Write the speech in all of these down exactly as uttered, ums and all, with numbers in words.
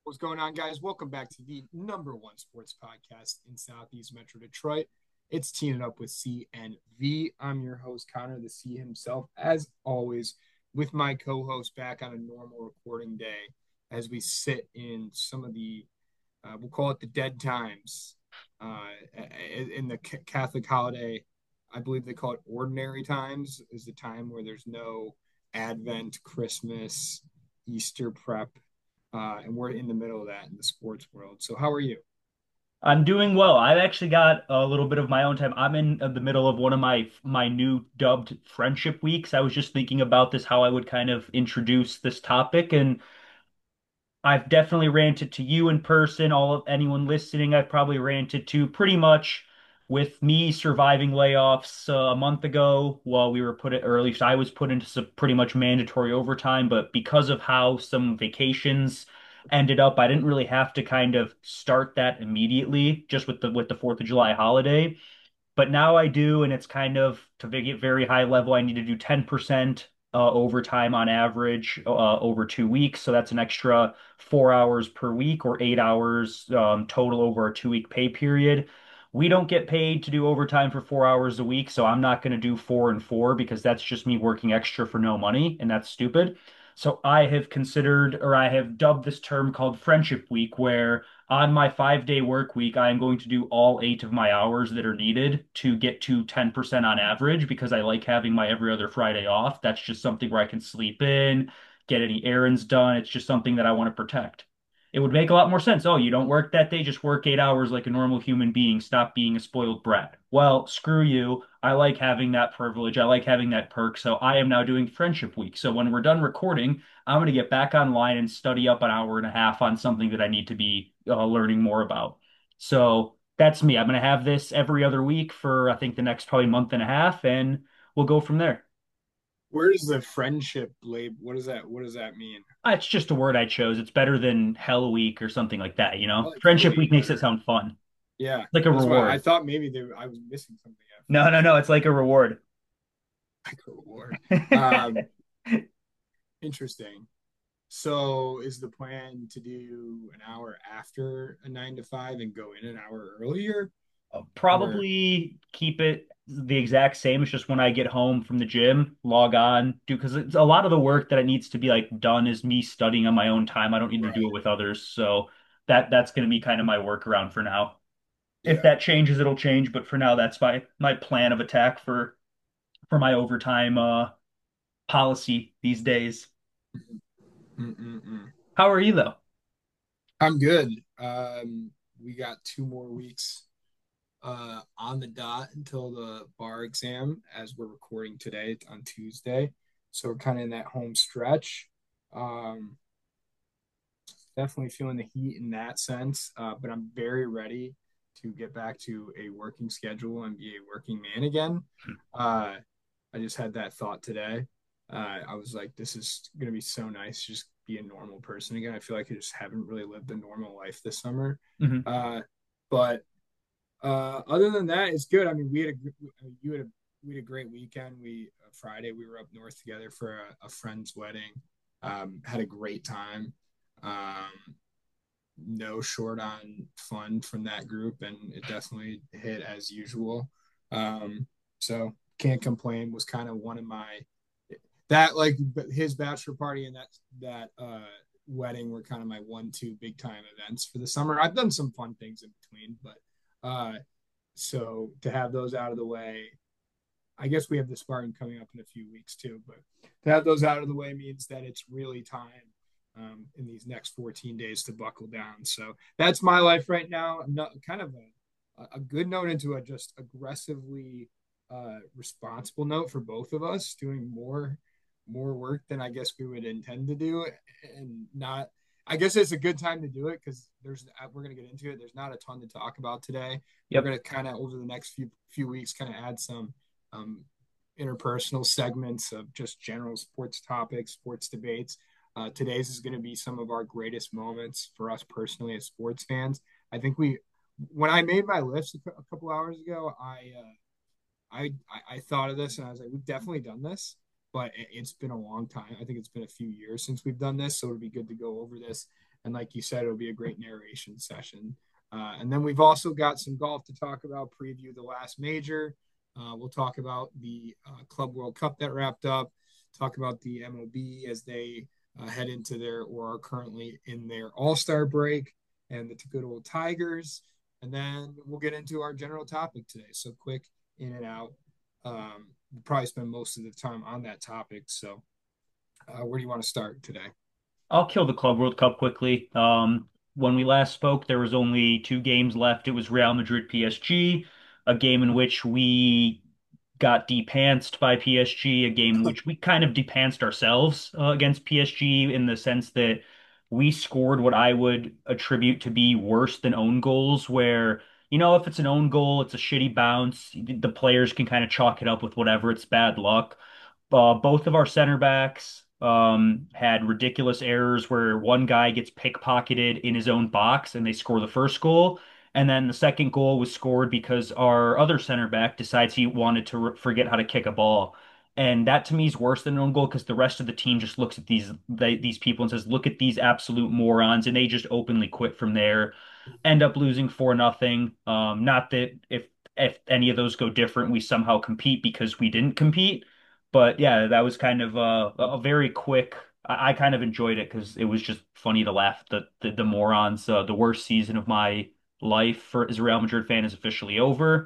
What's going on, guys? Welcome back to the number one sports podcast in Southeast Metro Detroit. It's Teeing It Up with C and V. I'm your host, Connor, the C himself, as always, with my co host back on a normal recording day as we sit in some of the, uh, we'll call it the dead times uh, in the Catholic holiday. I believe they call it ordinary times, is the time where there's no Advent, Christmas, Easter prep, uh, and we're in the middle of that in the sports world. So, how are you? I'm doing well. I've actually got a little bit of my own time. I'm in the middle of one of my my new dubbed friendship weeks. I was just thinking about this, how I would kind of introduce this topic, and I've definitely ranted to you in person, all of anyone listening, I've probably ranted to pretty much with me surviving layoffs uh, a month ago while we were put at, or at least I was put into some pretty much mandatory overtime, but because of how some vacations ended up, I didn't really have to kind of start that immediately just with the with the fourth of July holiday. But now I do, and it's kind of to get very high level. I need to do ten percent uh, overtime on average uh, over two weeks. So that's an extra four hours per week or eight hours um, total over a two week pay period. We don't get paid to do overtime for four hours a week, so I'm not going to do four and four because that's just me working extra for no money, and that's stupid. So I have considered, or I have dubbed this term called Friendship Week, where on my five day work week, I am going to do all eight of my hours that are needed to get to ten percent on average because I like having my every other Friday off. That's just something where I can sleep in, get any errands done. It's just something that I want to protect. It would make a lot more sense. Oh, you don't work that day, just work eight hours like a normal human being. Stop being a spoiled brat. Well, screw you. I like having that privilege. I like having that perk. So I am now doing Friendship Week. So when we're done recording, I'm going to get back online and study up an hour and a half on something that I need to be uh, learning more about. So that's me. I'm going to have this every other week for I think the next probably month and a half, and we'll go from there. Where's the friendship label? What does that? What does that mean? Uh, It's just a word I chose. It's better than Hell Week or something like that, you I know? like Hell Friendship Week Week makes it better. sound fun, Yeah, like a that's why I reward. thought maybe they, I was missing something at No, no, first. no. It's like a reward. Like a reward. Um, Interesting. So, is the plan to do an hour after a nine to five and go in an hour earlier, or Probably keep it the exact same. It's just when I get home from the gym, log on, do because it's a lot of the work that it needs to be like done is me studying on my own time. I don't need to do right? it with others. So that that's going to be kind of my workaround for now. If Yeah. that changes, it'll change. But for now, that's my my plan of attack for for my overtime uh policy these days. Mm-mm-mm. How are you though? I'm good. Um, we got two more weeks uh, on the dot until the bar exam as we're recording today on Tuesday. So we're kind of in that home stretch. Um, Definitely feeling the heat in that sense, uh, but I'm very ready to get back to a working schedule and be a working man again. Uh, I just had that thought today. Uh, I was like, this is going to be so nice, just be a normal person again. I feel like I just haven't really lived a normal life this summer. Hmm. Uh, but uh, other than that, it's good. I mean, we had a you had a we had a great weekend. We uh, Friday we were up north together for a, a friend's wedding. Um, had a great time. Um, no short on fun from that group, and it definitely hit as usual. Um, so can't complain. Was kind of one of my that like his bachelor party and that that uh, wedding were kind of my one two big time events for the summer. I've done some fun things in between, but uh, so to have those out of the way, I guess we have the Spartan coming up in a few weeks too. But to have those out of the way means that it's really time um, in these next fourteen days to buckle down. So that's my life right now. No, kind of a, a good note into a just aggressively uh, responsible note for both of us, doing more more work than I guess we would intend to do, and not. I guess it's a good time to do it because there's we're gonna get into it. There's not a ton to talk about today. We're Yep. gonna kind of over the next few few weeks kind of add some um, interpersonal segments of just general sports topics, sports debates. Uh, today's is going to be some of our greatest moments for us personally as sports fans. I think we, when I made my list a couple hours ago, I, uh, I, I thought of this and I was like, we've definitely done this, but it's been a long time. I think it's been a few years since we've done this, so it'd be good to go over this And like you said, it'll be a great narration session. Uh, and then we've also got some golf to talk about, preview the last major. Uh, we'll talk about the uh, Club World Cup that wrapped up, talk about the M L B as they uh, head into their or are currently in their All Star break, and the good old Tigers. And then we'll get into our general topic today. So quick in and out. Um, we'll probably spend most of the time on that topic. So, uh, where do you want to start today? I'll kill the Club World Cup quickly. Um, when we last spoke, there was only two games left. It was Real Madrid P S G, a game in which we got depantsed by P S G, a game in which we kind of depantsed ourselves uh, against P S G in the sense that we scored what I would attribute to be worse than own goals, where, you know, if it's an own goal, it's a shitty bounce. The players can kind of chalk it up with whatever, it's bad luck. Uh, both of our center backs um, had ridiculous errors where one guy gets pickpocketed in his own box and they score the first goal. And then the second goal was scored because our other center back decides he wanted to re forget how to kick a ball. And that to me is worse than an own goal because the rest of the team just looks at these they, these people and says, "Look at these absolute morons," and they just openly quit from there. End up losing four nothing. Um, not that if if any of those go different, we somehow compete because we didn't compete. But yeah, that was kind of uh, a very quick. I, I kind of enjoyed it because it was just funny to laugh. The the, the morons. Uh, the worst season of my life for as a Real Madrid fan is officially over,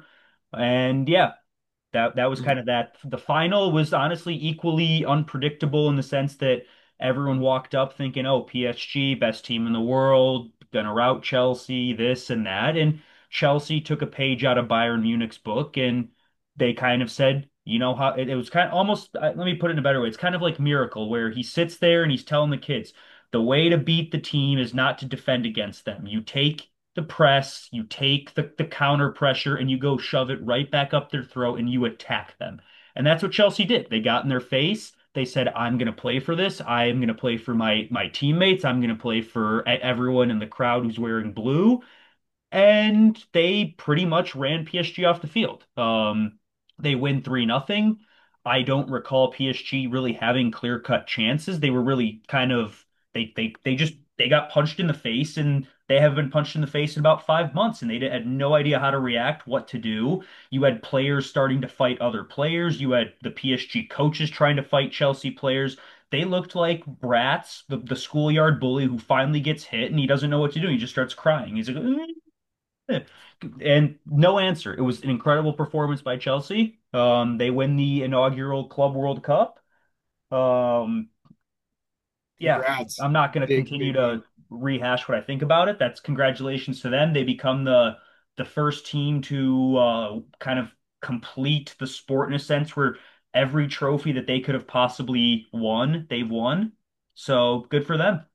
and yeah, that that was kind of that. The final was honestly equally unpredictable in the sense that everyone walked up thinking, "Oh, P S G, best team in the world, gonna rout Chelsea, this and that." And Chelsea took a page out of Bayern Munich's book and they kind of said, you know how it, it was kind of almost, uh, let me put it in a better way. It's kind of like Miracle where he sits there and he's telling the kids, the way to beat the team is not to defend against them. You take the press, you take the, the counter pressure, and you go shove it right back up their throat and you attack them. And that's what Chelsea did. They got in their face. They said, I'm going to play for this. I am going to play for my my teammates. I'm going to play for e- everyone in the crowd who's wearing blue, and they pretty much ran P S G off the field. Um, they win three nothing. I don't recall P S G really having clear-cut chances. They were really kind of they they they just they got punched in the face and they have been punched in the face in about five months and they had no idea how to react, what to do. You had players starting to fight other players. You had the P S G coaches trying to fight Chelsea players. They looked like brats, the, the schoolyard bully who finally gets hit and he doesn't know what to do. He just starts crying. He's like, "Mm, and no answer. It was an incredible performance by Chelsea. Um, they win the inaugural Club World Cup. Um, yeah, Congrats. I'm not going to Big, continue big to win. rehash what I think about it. That's congratulations to them. They become the the first team to uh, kind of complete the sport in a sense where every trophy that they could have possibly won, they've won. So good for them.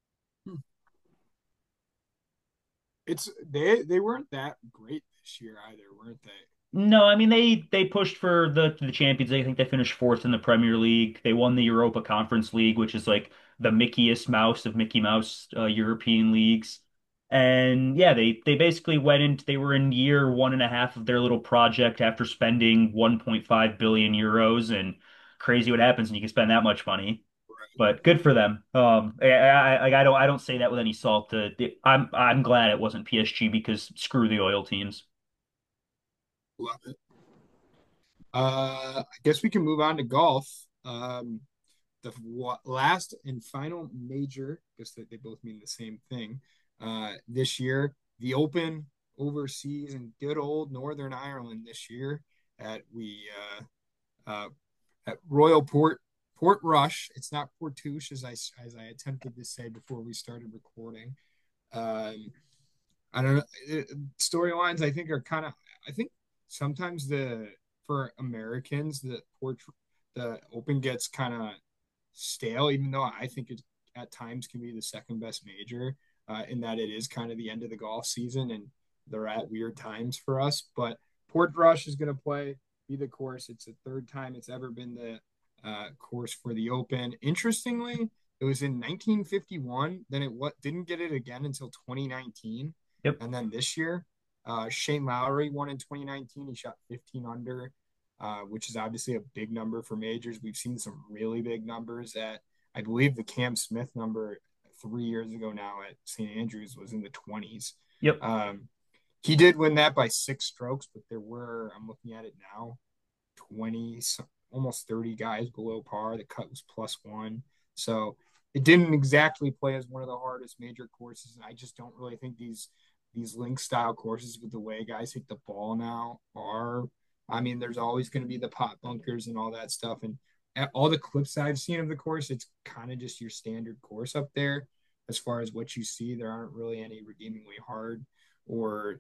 It's they they weren't that great this year either, weren't they? No, I mean they they pushed for the the Champions League. I think they finished fourth in the Premier League. They won the Europa Conference League, which is like the Mickeyest Mouse of Mickey Mouse uh, European leagues. And yeah, they they basically went into they were in year one and a half of their little project after spending one point five billion euros. And crazy what happens when you can spend that much money. But good for them. Um, I, I, I I don't I don't say that with any salt. Uh, I'm I'm glad it wasn't P S G because screw the oil teams. Love it. Uh, I guess we can move on to golf. Um, the wa- last and final major, I guess that they both mean the same thing. Uh, this year, the Open overseas in good old Northern Ireland this year at we uh, uh, at Royal Port Portrush. It's not Portouche as I as I attempted to say before we started recording. Um, I don't know. Storylines I think are kind of. I think sometimes the for Americans the port the Open gets kind of stale, even though I think it at times can be the second best major. Uh, in that it is kind of the end of the golf season and they're at weird times for us. But Portrush is going to play be the course. It's the third time it's ever been the uh, course for the Open. Interestingly, it was in nineteen fifty-one. Then it what didn't get it again until twenty nineteen, Yep. and then this year, uh, Shane Lowry won in twenty nineteen. He shot fifteen under, uh, which is obviously a big number for majors. We've seen some really big numbers at, I believe the Cam Smith number three years ago now at Saint Andrews was in the twenties. Yep. Um, he did win that by six strokes, but there were, I'm looking at it now, twenty, almost thirty guys below par. The cut was plus one. So it didn't exactly play as one of the hardest major courses. And I just don't really think these these link style courses with the way guys hit the ball now are. I mean, there's always going to be the pot bunkers and all that stuff. And all the clips I've seen of the course, it's kind of just your standard course up there. As far as what you see, there aren't really any redeemingly hard or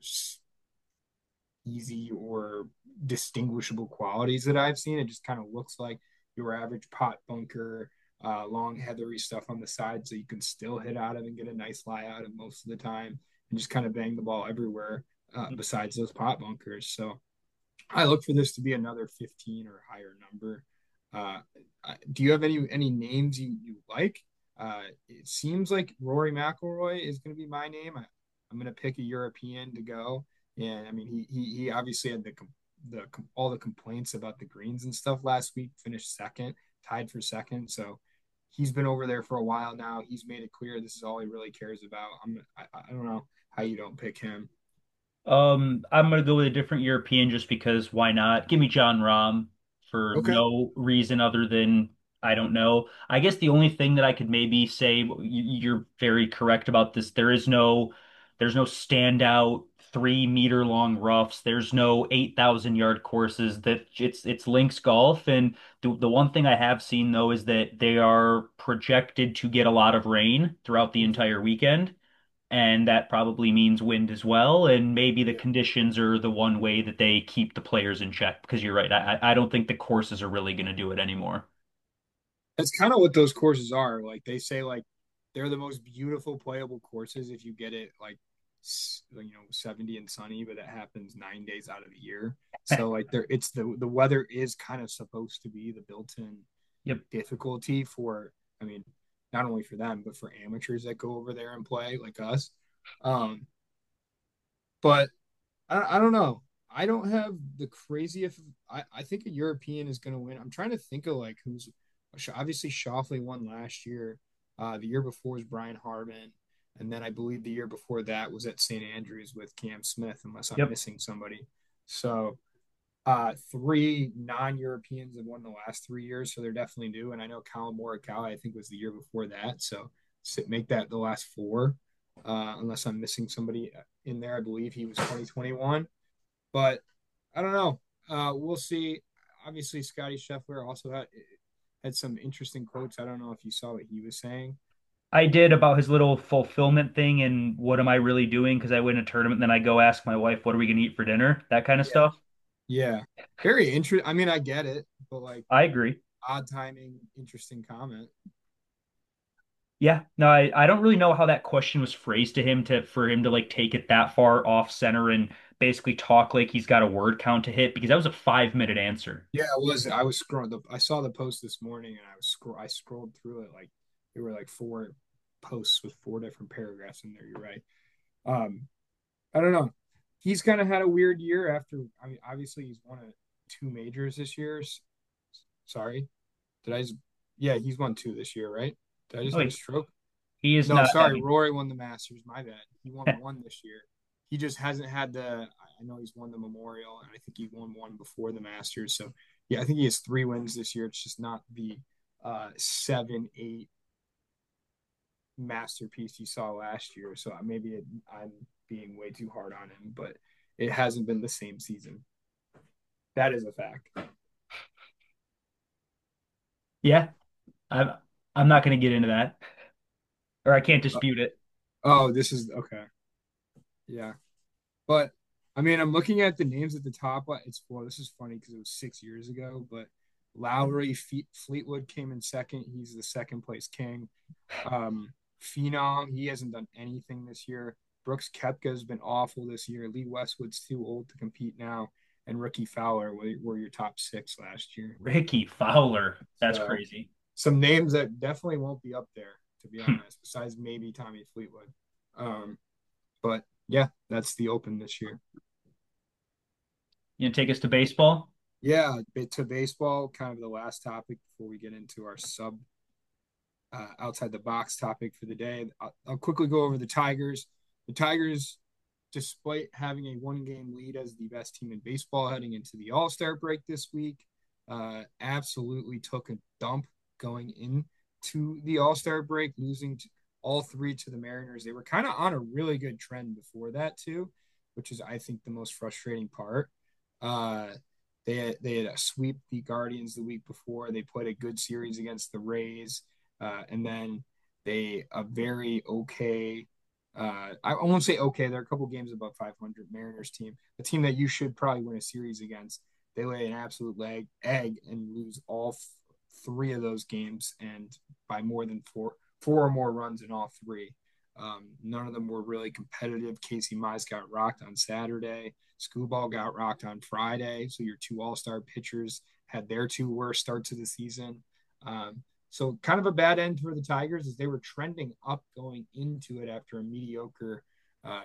easy or distinguishable qualities that I've seen. It just kind of looks like your average pot bunker, uh, long heathery stuff on the side, so you can still hit out of and get a nice lie out of most of the time, and just kind of bang the ball everywhere uh, besides those pot bunkers. So I look for this to be another fifteen or higher number. Uh, do you have any any names you, you like? Uh, it seems like Rory McIlroy is going to be my name. I, I'm going to pick a European to go. And I mean, he he, he obviously had the the all the complaints about the greens and stuff last week. Finished second, tied for second. So he's been over there for a while now. He's made it clear this is all he really cares about. I'm I, I don't know how you don't pick him. Um, I'm gonna go with a different European just because why not? Give me John Rahm for Okay. no reason other than I don't know. I guess the only thing that I could maybe say you- you're very correct about this. There is no there's no standout three meter long roughs. There's no eight thousand yard courses that it's it's links golf. And the the one thing I have seen though is that they are projected to get a lot of rain throughout the Mhm. entire weekend, and that probably means wind as well. And maybe the Yeah. conditions are the one way that they keep the players in check because you're right. I, I don't think the courses are really going to do it anymore. That's kind of what those courses are. Like they say, like they're the most beautiful playable courses if you get it like you know seventy and sunny, but that happens nine days out of the year. So like there, it's the the weather is kind of supposed to be the built-in Yep. difficulty for. I mean, not only for them but for amateurs that go over there and play like us. Um, but I, I don't know. I don't have the craziest. I, I think a European is going to win. I'm trying to think of like who's obviously Shoffley won last year. Uh, the year before was Brian Harman, and then I believe the year before that was at Saint Andrews with Cam Smith, unless I'm Yep. missing somebody. So uh, three non-Europeans have won the last three years, so they're definitely due. And I know Colin Morikawa, I think, was the year before that. So make that the last four, uh, unless I'm missing somebody in there. I believe he was twenty twenty-one, but I don't know. Uh, we'll see. Obviously, Scotty Scheffler also had had some interesting quotes. I don't know if you saw what he was saying. I did about his little fulfillment thing and what am I really doing? Because I win a tournament, and then I go ask my wife, what are we going to eat for dinner? That kind of Yeah, stuff. yeah, very interesting. I mean, I get it, but like I agree. odd timing, interesting comment. Yeah, no, I, I don't really know how that question was phrased to him to for him to like take it that far off center and basically talk like he's got a word count to hit because that was a five minute answer. Yeah, it was. I was scrolling. The, I saw the post this morning, and I was scroll. I scrolled through it like there were like four posts with four different paragraphs in there. You're right. Um, I don't know. He's kind of had a weird year after. I mean, obviously he's won a, two majors this year. Sorry, did I just? Yeah, he's won two this year, right? Did I just Oh, have a he, stroke? he is No, not sorry. having. Rory won the Masters. My bad. He won one this year. He just hasn't had the. I know he's won the Memorial, and I think he won one before the Masters. So yeah, I think he has three wins this year. It's just not the uh, seven, eight masterpiece you saw last year. So maybe it, I'm being way too hard on him, but it hasn't been the same season. That is a fact. Yeah, I'm I'm not going to get into that, or I can't Uh, dispute it. oh, this is okay. Yeah. But I mean, I'm looking at the names at the top. It's well, this is funny because it was six years ago. But Lowry Fe- Fleetwood came in second. He's the second place king. Um, Phenom, he hasn't done anything this year. Brooks Koepka has been awful this year. Lee Westwood's too old to compete now, and Ricky Fowler were, were your top six last year. Ricky Fowler, that's So crazy. some names that definitely won't be up there, to be honest. Besides maybe Tommy Fleetwood. Um, but yeah, that's the Open this year. You gonna take us to baseball? Yeah, bit to baseball, kind of the last topic before we get into our sub uh, outside the box topic for the day. I'll, I'll quickly go over the Tigers. The Tigers, despite having a one game lead as the best team in baseball heading into the All Star break this week, uh, absolutely took a dump going into the All Star break, losing to all three to the Mariners. They were kind of on a really good trend before that, too, which is, I think, the most frustrating part. Uh, they had, they had a sweep the Guardians the week before. They played a good series against the Rays, uh, and then they a very okay. Uh, I won't say okay. They're a couple games above five hundred. Mariners team, a team that you should probably win a series against. They lay an absolute leg egg and lose all f- three of those games, and by more than four four or more runs in all three. Um, none of them were really competitive. Casey Mize got rocked on Saturday. Skubal got rocked on Friday. So your two all-star pitchers had their two worst starts of the season. Um, so kind of a bad end for the Tigers as they were trending up going into it after a mediocre uh,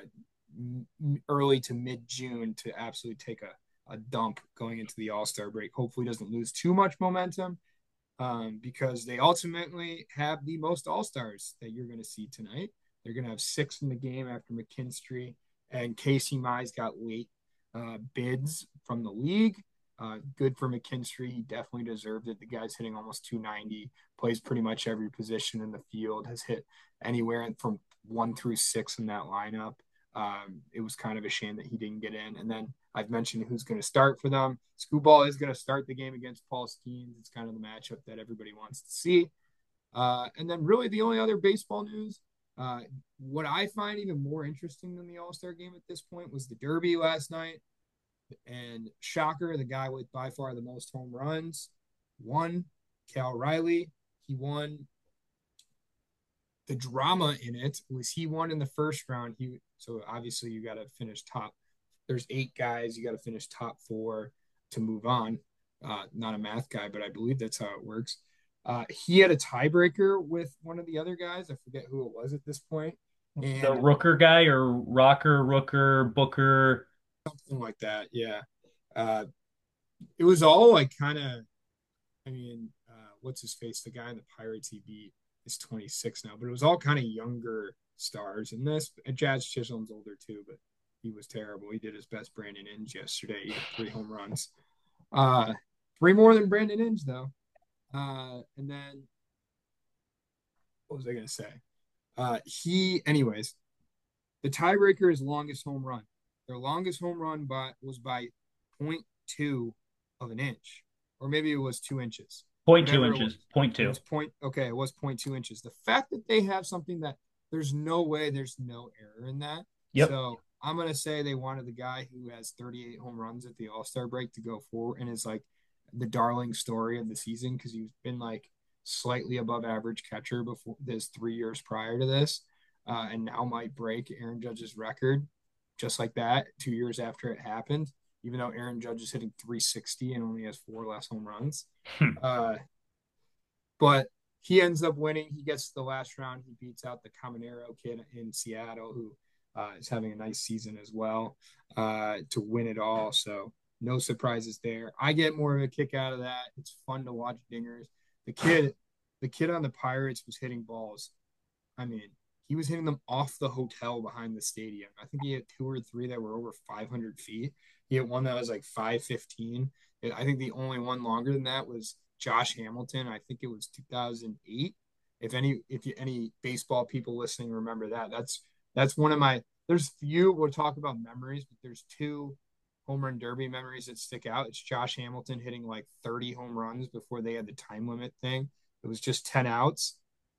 early to mid-June to absolutely take a, a dump going into the All-Star break. Hopefully doesn't lose too much momentum um, because they ultimately have the most All-Stars that you're going to see tonight. They're going to have six in the game after McKinstry and Casey Mize got late uh, bids from the league. Uh, good for McKinstry. He definitely deserved it. The guy's hitting almost two ninety, plays pretty much every position in the field, has hit anywhere from one through six in that lineup. Um, it was kind of a shame that he didn't get in. And then I've mentioned who's going to start for them. Skubal is going to start the game against Paul Skeens. It's kind of the matchup that everybody wants to see. Uh, and then really the only other baseball news, uh, what I find even more interesting than the All-Star game at this point was the Derby last night. And shocker, the guy with by far the most home runs won, Cal Riley. He won. The drama in it was he won in the first round. He so obviously you got to finish top. There's eight guys. You got to finish top four to move on. Uh, not a math guy, but I believe that's how it works. Uh, he had a tiebreaker with one of the other guys. I forget who it was at this point, The and Rooker guy or Rocker, Rooker, Booker. something like that. Yeah, uh, it was all like kind of. I mean, uh, what's his face? The guy in the Pirates he beat is twenty-six now, but it was all kind of younger stars in this. Jazz Chisholm's older too, but he was terrible. He did his best Brandon Inge yesterday. He hit three home runs. Uh, three more than Brandon Inge though. Uh, and then what was I gonna say? Uh, he, anyways, the tiebreaker is longest home run. Their longest home run by was by zero point two of an inch, or maybe it was two inches. Point two Whatever it was, inches. Point it two. was point. Okay, it was zero point two inches. The fact that they have something that there's no way there's no error in that. Yep. So I'm gonna say they wanted the guy who has thirty-eight home runs at the All Star break to go forward and is like the darling story of the season because he's been like slightly above average catcher before this three years prior to this uh, and now might break Aaron Judge's record just like that two years after it happened, even though Aaron Judge is hitting three sixty and only has four less home runs. Uh, but he ends up winning. He gets to the last round. He beats out the Caminero kid in Seattle, who uh, is having a nice season as well uh, to win it all. So no surprises there. I get more of a kick out of that. It's fun to watch dingers. The kid, the kid on the Pirates was hitting balls. I mean, he was hitting them off the hotel behind the stadium. I think he had two or three that were over five hundred feet. He had one that was like five fifteen. I think the only one longer than that was Josh Hamilton. I think it was two thousand eight. If any, if you, any baseball people listening remember that, that's that's one of my. There's few we'll talk about memories, but there's two home run derby memories that stick out. It's Josh Hamilton hitting like thirty home runs before they had the time limit thing. It was just ten outs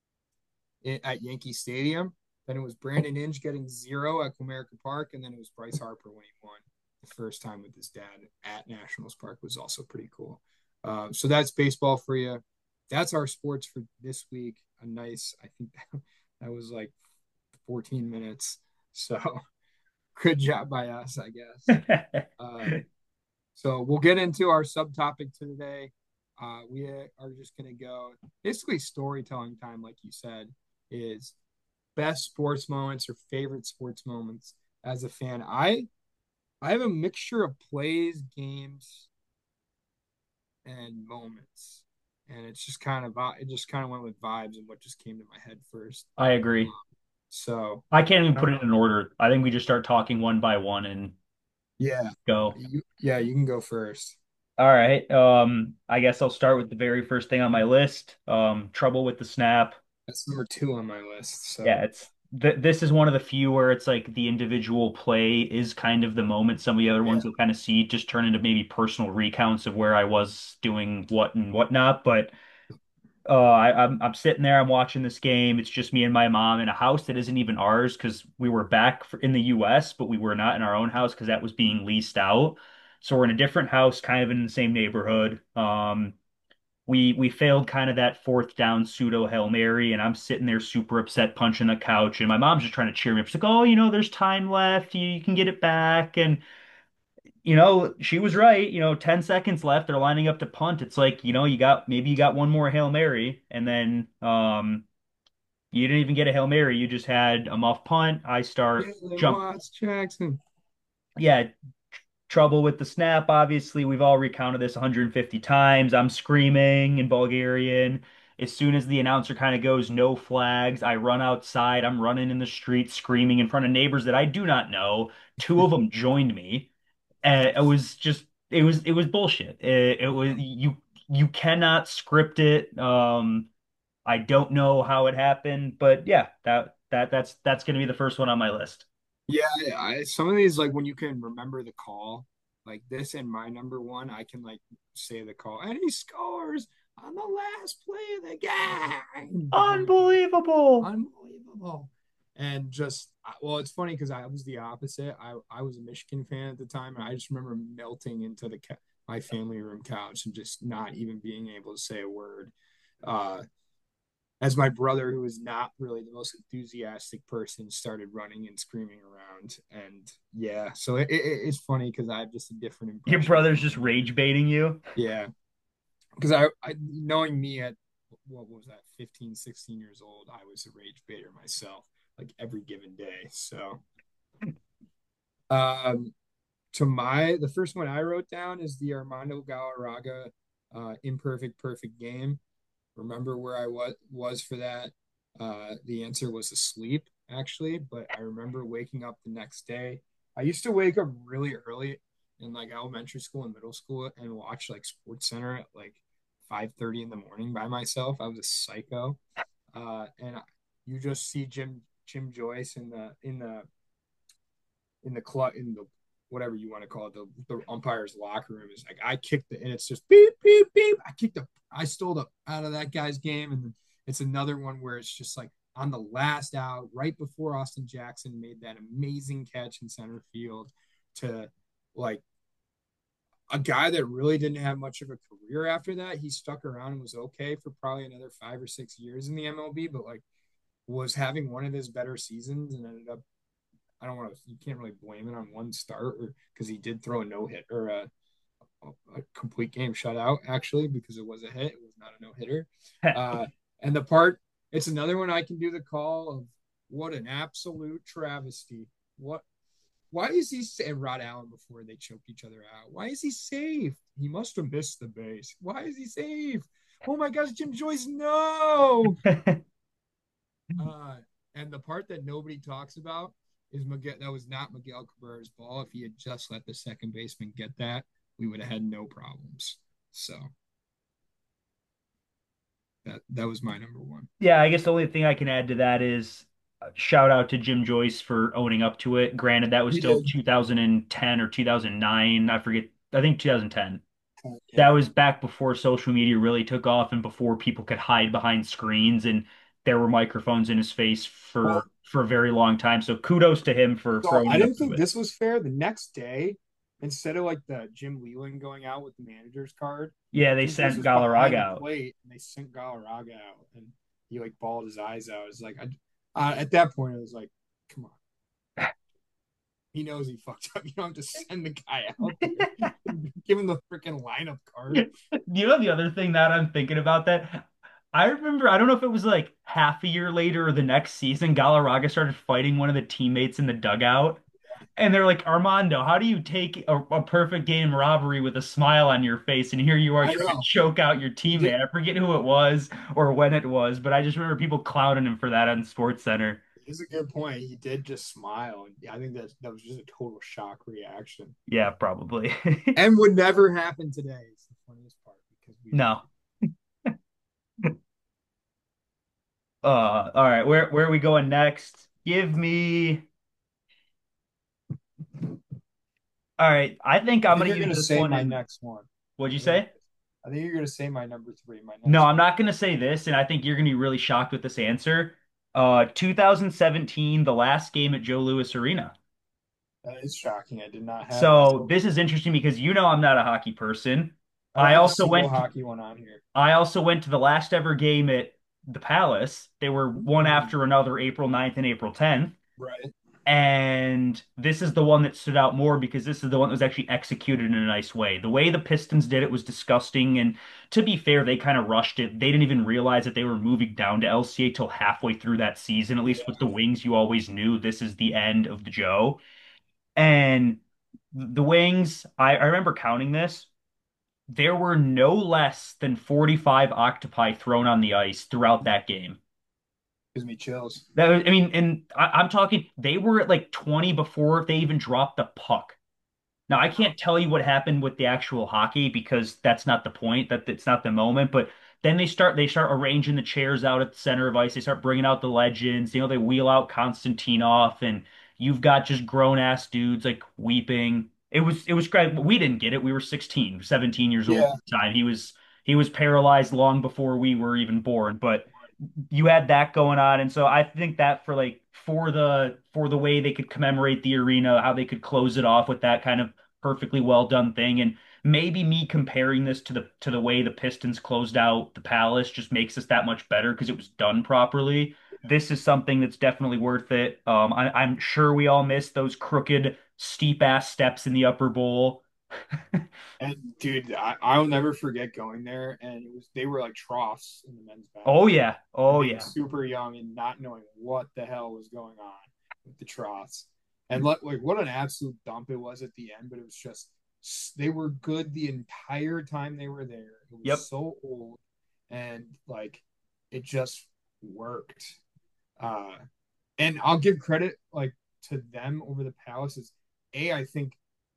at Yankee Stadium. Then it was Brandon Inge getting zero at Comerica Park, and then it was Bryce Harper when he won the first time with his dad at Nationals Park was also pretty cool. Um, so that's baseball for you. That's our sports for this week. A nice, I think that, that was like fourteen minutes. So good job by us, I guess. Uh, so we'll get into our subtopic today. Uh, we are just going to go basically storytelling time, like you said, is best sports moments or favorite sports moments as a fan. I I have a mixture of plays, games, and moments. and it's just kind of it just kind of went with vibes and what just came to my head first. I agree. So I can't even I don't put know. it in order. I think we just start talking one by one and Yeah, go. you, yeah, you can go first. All right. Um, I guess I'll start with the very first thing on my list. Um, trouble with the snap. That's number two on my list. Yeah, So it's th this is one of the few where it's like the individual play is kind of the moment. Some of the other yeah, ones you'll kind of see just turn into maybe personal recounts of where I was doing what and whatnot. But uh, I, I'm I'm sitting there, I'm watching this game. It's just me and my mom in a house that isn't even ours because we were back for, in the U S, but we were not in our own house because that was being leased out. So we're in a different house, kind of in the same neighborhood. Um, we we failed kind of that fourth down pseudo Hail Mary, and I'm sitting there super upset, punching the couch, and my mom's just trying to cheer me up. She's like, "Oh, you know, there's time left. You, you can get it back." And you know, she was right. You know, ten seconds left. They're lining up to punt. It's like, you know, you got maybe you got one more Hail Mary, and then um you didn't even get a Hail Mary. You just had a muff punt. I start Jalen jump. Watts Jackson. Yeah, trouble with the snap. Obviously, we've all recounted this one hundred fifty times. I'm screaming in Bulgarian. As soon as the announcer kind of goes, no flags, I run outside. I'm running in the street, screaming in front of neighbors that I do not know. Two of them joined me. And it was just, it was, it was bullshit. It, it was, you, you cannot script it. Um, I don't know how it happened, but yeah, that, that, that's, that's going to be the first one on my list. Yeah, I, some of these like when you can remember the call, like this and my number one, I can like say the call and he scores on the last play of the game. And I'm like, Unbelievable. unbelievable. And just well, it's funny because I was the opposite. I I was a Michigan fan at the time, and I just remember melting into the my family room couch and just not even being able to say a word. Uh, as my brother, who was not really the most enthusiastic person, started running and screaming around. And yeah, so it, it, it's funny because I have just a different Your impression brother's from just him. rage baiting you. Yeah, because I, I, knowing me at what was that, fifteen, sixteen years old, I was a rage baiter myself, like every given day. So, um, to my, the first one I wrote down is the Armando Galarraga uh, imperfect perfect game. Remember where I was was for that? Uh, the answer was asleep, actually, but I remember waking up the next day. I used to wake up really early in like elementary school and middle school and watch like Sports Center at like five thirty in the morning by myself. I was a psycho. Uh, and you just see Jim Jim Joyce in the in the in the club in the whatever you want to call it, the, the umpire's locker room is like I kicked it and it's just beep beep beep. I kicked the I stole the out of that guy's game, and then it's another one where it's just like on the last out, right before Austin Jackson made that amazing catch in center field to like a guy that really didn't have much of a career after that. He stuck around and was okay for probably another five or six years in the M L B, but like was having one of his better seasons and ended up I don't want to. You can't really blame it on one start, or because he did throw a no hit or a, a complete game shutout actually because it was a hit. It was not a no hitter. Uh, and the part, it's another one I can do the call of what an absolute travesty. What? Why is he and Rod Allen before they choked each other out? Why is he safe? He must have missed the base. Why is he safe? Oh my gosh, Jim Joyce, no! Uh, and the part that nobody talks about is Miguel. That was not Miguel Cabrera's ball. If he had just let the second baseman get that, we would have had no problems. So that that was my number one. Yeah, I guess the only thing I can add to that is uh, shout out to Jim Joyce for owning up to it. Granted, that was He still did. two thousand ten or two thousand nine. I forget. I think two thousand ten. That Yeah. was back before social media really took off and before people could hide behind screens and there were microphones in his face Well, for for a very long time. So kudos to him for for so I owning up didn't to think it. this was fair. The next day, instead of like the Jim Leland going out with the manager's card, Yeah, they Jim Joyce sent was Galarraga behind the out. plate and they sent Galarraga out and he like balled his eyes out. It's like I, uh, at that point, it was like, come on. He knows he fucked up. You don't have to send the guy out there. Give him the freaking lineup card. You know the other thing that I'm thinking about that I remember, I don't know if it was like half a year later or the next season, Galarraga started fighting one of the teammates in the dugout. And they're like, Armando, how do you take a, a perfect game robbery with a smile on your face? And here you are I trying to know. choke out your He did. teammate. I forget who it was or when it was, but I just remember people clowning him for that on Sports Center. It's a good point. He did just smile, and I think that that was just a total shock reaction, Yeah, probably. and would never happen today. It's the funniest part because we would. No. Uh, all right, where where are we going next? Give me. All right, I think I I'm think gonna you're use gonna this say one my in. next one. What'd I you think you're, say? I think you're gonna say my number three. My No, next I'm one. not gonna say this, and I think you're gonna be really shocked with this answer. Uh, two thousand seventeen, the last game at Joe Louis Arena. That is shocking. I did not have that. So this is interesting because you know I'm not a hockey person. I don't I have a also single went to, hockey one on here. I also went to the last ever game at the Palace. They were one Ooh, after another, April ninth and April tenth. right. And this is the one that stood out more because this is the one that was actually executed in a nice way. The way the Pistons did it was disgusting. And to be fair, they kind of rushed it. They didn't even realize that they were moving down to L C A till halfway through that season. At least with Yeah. the Wings, you always knew this is the end of the Joe. And the Wings, I, I remember counting this. There were no less than forty-five octopi thrown on the ice throughout that game. Gives me chills. That was, I mean, and I, I'm talking, they were at like twenty before they even dropped the puck. Now, I Wow. can't tell you what happened with the actual hockey because that's not the point, that it's not the moment, but then they start they start arranging the chairs out at the center of ice. They start bringing out the legends. You know, they wheel out Konstantinov and you've got just grown ass dudes like weeping. It was it was great. We didn't get it. We were sixteen, seventeen years old at Yeah. the time. He was he was paralyzed long before we were even born, but you had that going on, and so I think that for like for the for the way they could commemorate the arena, how they could close it off with that kind of perfectly well done thing, and maybe me comparing this to the to the way the Pistons closed out the Palace just makes this that much better because it was done properly. This is something that's definitely worth it. Um, I, I'm sure we all miss those crooked, steep ass steps in the upper bowl. And dude, I, I'll never forget going there, and it was they were like troughs in the men's Oh bathroom, yeah, and oh being yeah. super young and not knowing what the hell was going on with the troughs, and like, like what an absolute dump it was at the end. But it was just they were good the entire time they were there. It was Yep. so old, and like it just worked. Uh, and I'll give credit like to them over the Palaces. A, I think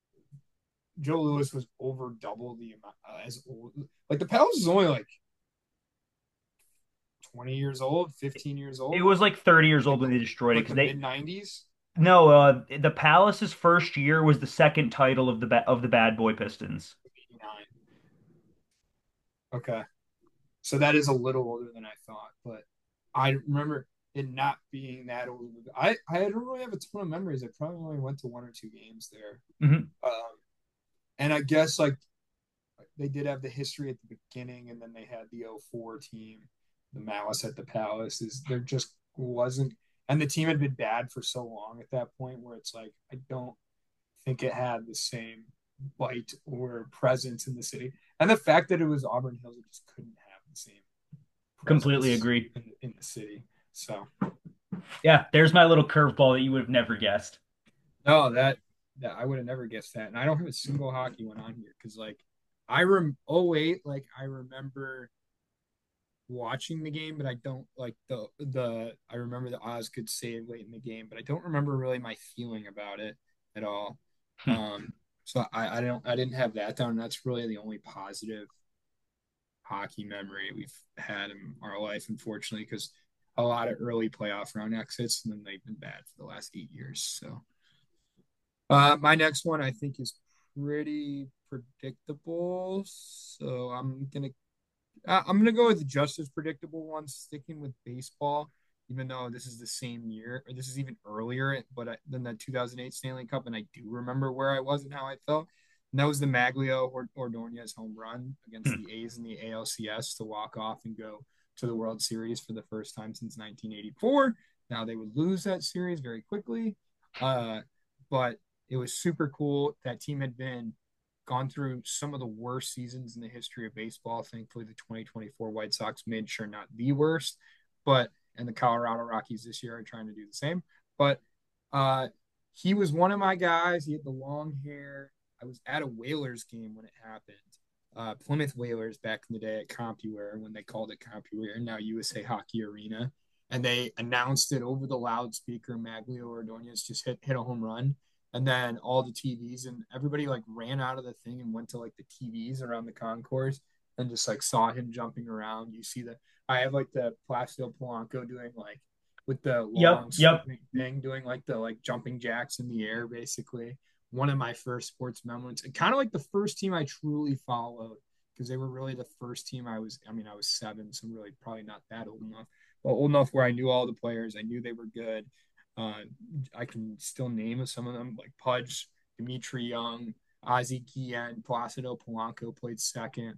Joe Louis was over double the amount uh, as old. Like the Palace is only like twenty years old, fifteen years It old, was like thirty years like old when they destroyed it like because the they mid nineties. no, uh, the Palace's first year was the second title of the ba of the Bad Boy Pistons. eighty-nine. Okay. So that is a little older than I thought, but I remember it not being that old. I, I don't really have a ton of memories. I probably only went to one or two games there. Hmm. Um, and I guess like they did have the history at the beginning, and then they had the 'oh four team, the Malice at the Palace. Is there just wasn't, and the team had been bad for so long at that point where it's like I don't think it had the same bite or presence in the city, and the fact that it was Auburn Hills, it just couldn't have the same Completely presence agree. in, in the city. So Yeah, there's my little curveball that you would have never guessed. no, that that I would have never guessed that, and I don't have a single hockey one on here because like I rem oh eight like I remember watching the game, but I don't like the the I remember the Osgood save late in the game, but I don't remember really my feeling about it at all. Hmm. Um, so I, I don't I didn't have that down. That's really the only positive hockey memory we've had in our life, unfortunately, because a lot of early playoff round exits, and then they've been bad for the last eight years. So uh, my next one I think is pretty predictable. So I'm gonna uh, I'm gonna go with just as predictable one, sticking with baseball, even though this is the same year or this is even earlier, but I, than the two thousand eight Stanley Cup, and I do remember where I was and how I felt. And that was the Maglio Ordonez home run against Hmm. the A's in the A L C S to walk off and go to the World Series for the first time since nineteen eighty-four. Now they would lose that series very quickly, uh, but it was super cool. That team had been gone through some of the worst seasons in the history of baseball. Thankfully, the twenty twenty-four White Sox made sure not the worst, but and the Colorado Rockies this year are trying to do the same. But uh, he was one of my guys. He had the long hair. I was at a Whalers game when it happened. Uh, Plymouth Whalers back in the day at CompuWare when they called it CompuWare, now U S A Hockey Arena, and they announced it over the loudspeaker. Maglio Ordonez just hit hit a home run, and then all the T Vs and everybody like ran out of the thing and went to like the T Vs around the concourse and just like saw him jumping around. You see the I have like the Placido Polanco doing like with the Yep, long yep. swooping thing, doing like the like jumping jacks in the air, basically. One of my first sports memories, and kind of like the first team I truly followed because they were really the first team I was. I mean, I was seven, so I'm really probably not that old enough, but old enough where I knew all the players. I knew they were good. Uh, I can still name some of them, like Pudge, Dimitri Young, Ozzie Guillen, Placido Polanco played second.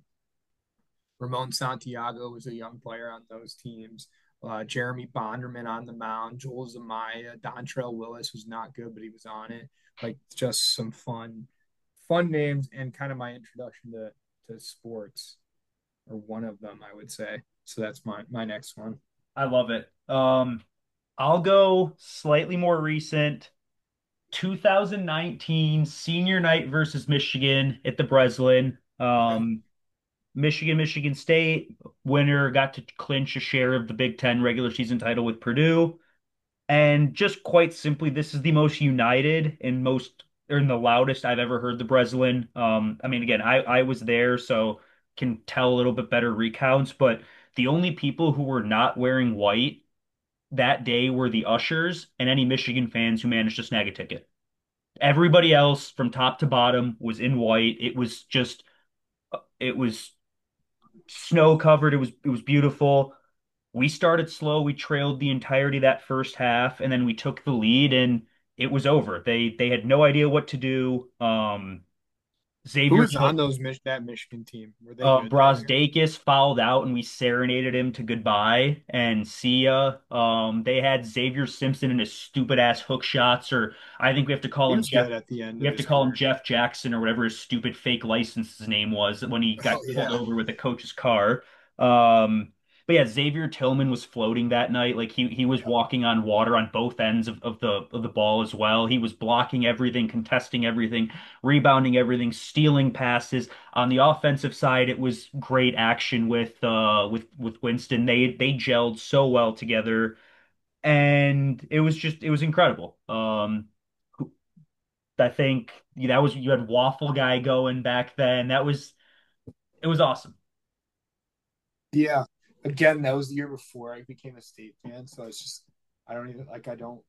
Ramon Santiago was a young player on those teams. Uh, Jeremy Bonderman on the mound, Joel Zamaya, Dontrell Willis was not good, but he was on it. Like just some fun, fun names and kind of my introduction to to sports, or one of them, I would say. So that's my my next one. I love it. Um, I'll go slightly more recent. two thousand nineteen senior night versus Michigan at the Breslin. Okay. Um, Michigan, Michigan State winner got to clinch a share of the Big Ten regular season title with Purdue. And just quite simply, this is the most united and most, or the loudest I've ever heard the Breslin. Um, I mean, again, I, I was there, so can tell a little bit better recounts, but the only people who were not wearing white that day were the ushers and any Michigan fans who managed to snag a ticket. Everybody else from top to bottom was in white. It was just, it was snow covered. It was, it was beautiful. We started slow. We trailed the entirety of that first half, and then we took the lead, and it was over. They they had no idea what to do. Um, Who Xavier was on those that Michigan team? Were they uh, good that year? Brazdeikis fouled out, and we serenaded him to goodbye and see ya. Um, they had Xavier Simpson in his stupid ass hook shots, or I think we have to call He him was Jeff. good at the end We of have to his call him career. Jeff Jackson or whatever his stupid fake license name was when he got Oh pulled yeah, over with the coach's car. Um, but yeah, Xavier Tillman was floating that night. Like he he was yeah. walking on water on both ends of, of the of the ball as well. He was blocking everything, contesting everything, rebounding everything, stealing passes. On the offensive side, it was great action with uh with with Winston. They they gelled so well together, and it was just it was incredible. Um, I think that was you had Waffle Guy going back then. That was it was awesome. Yeah. Again, that was the year before I became a state fan, so it's just I don't even like I don't.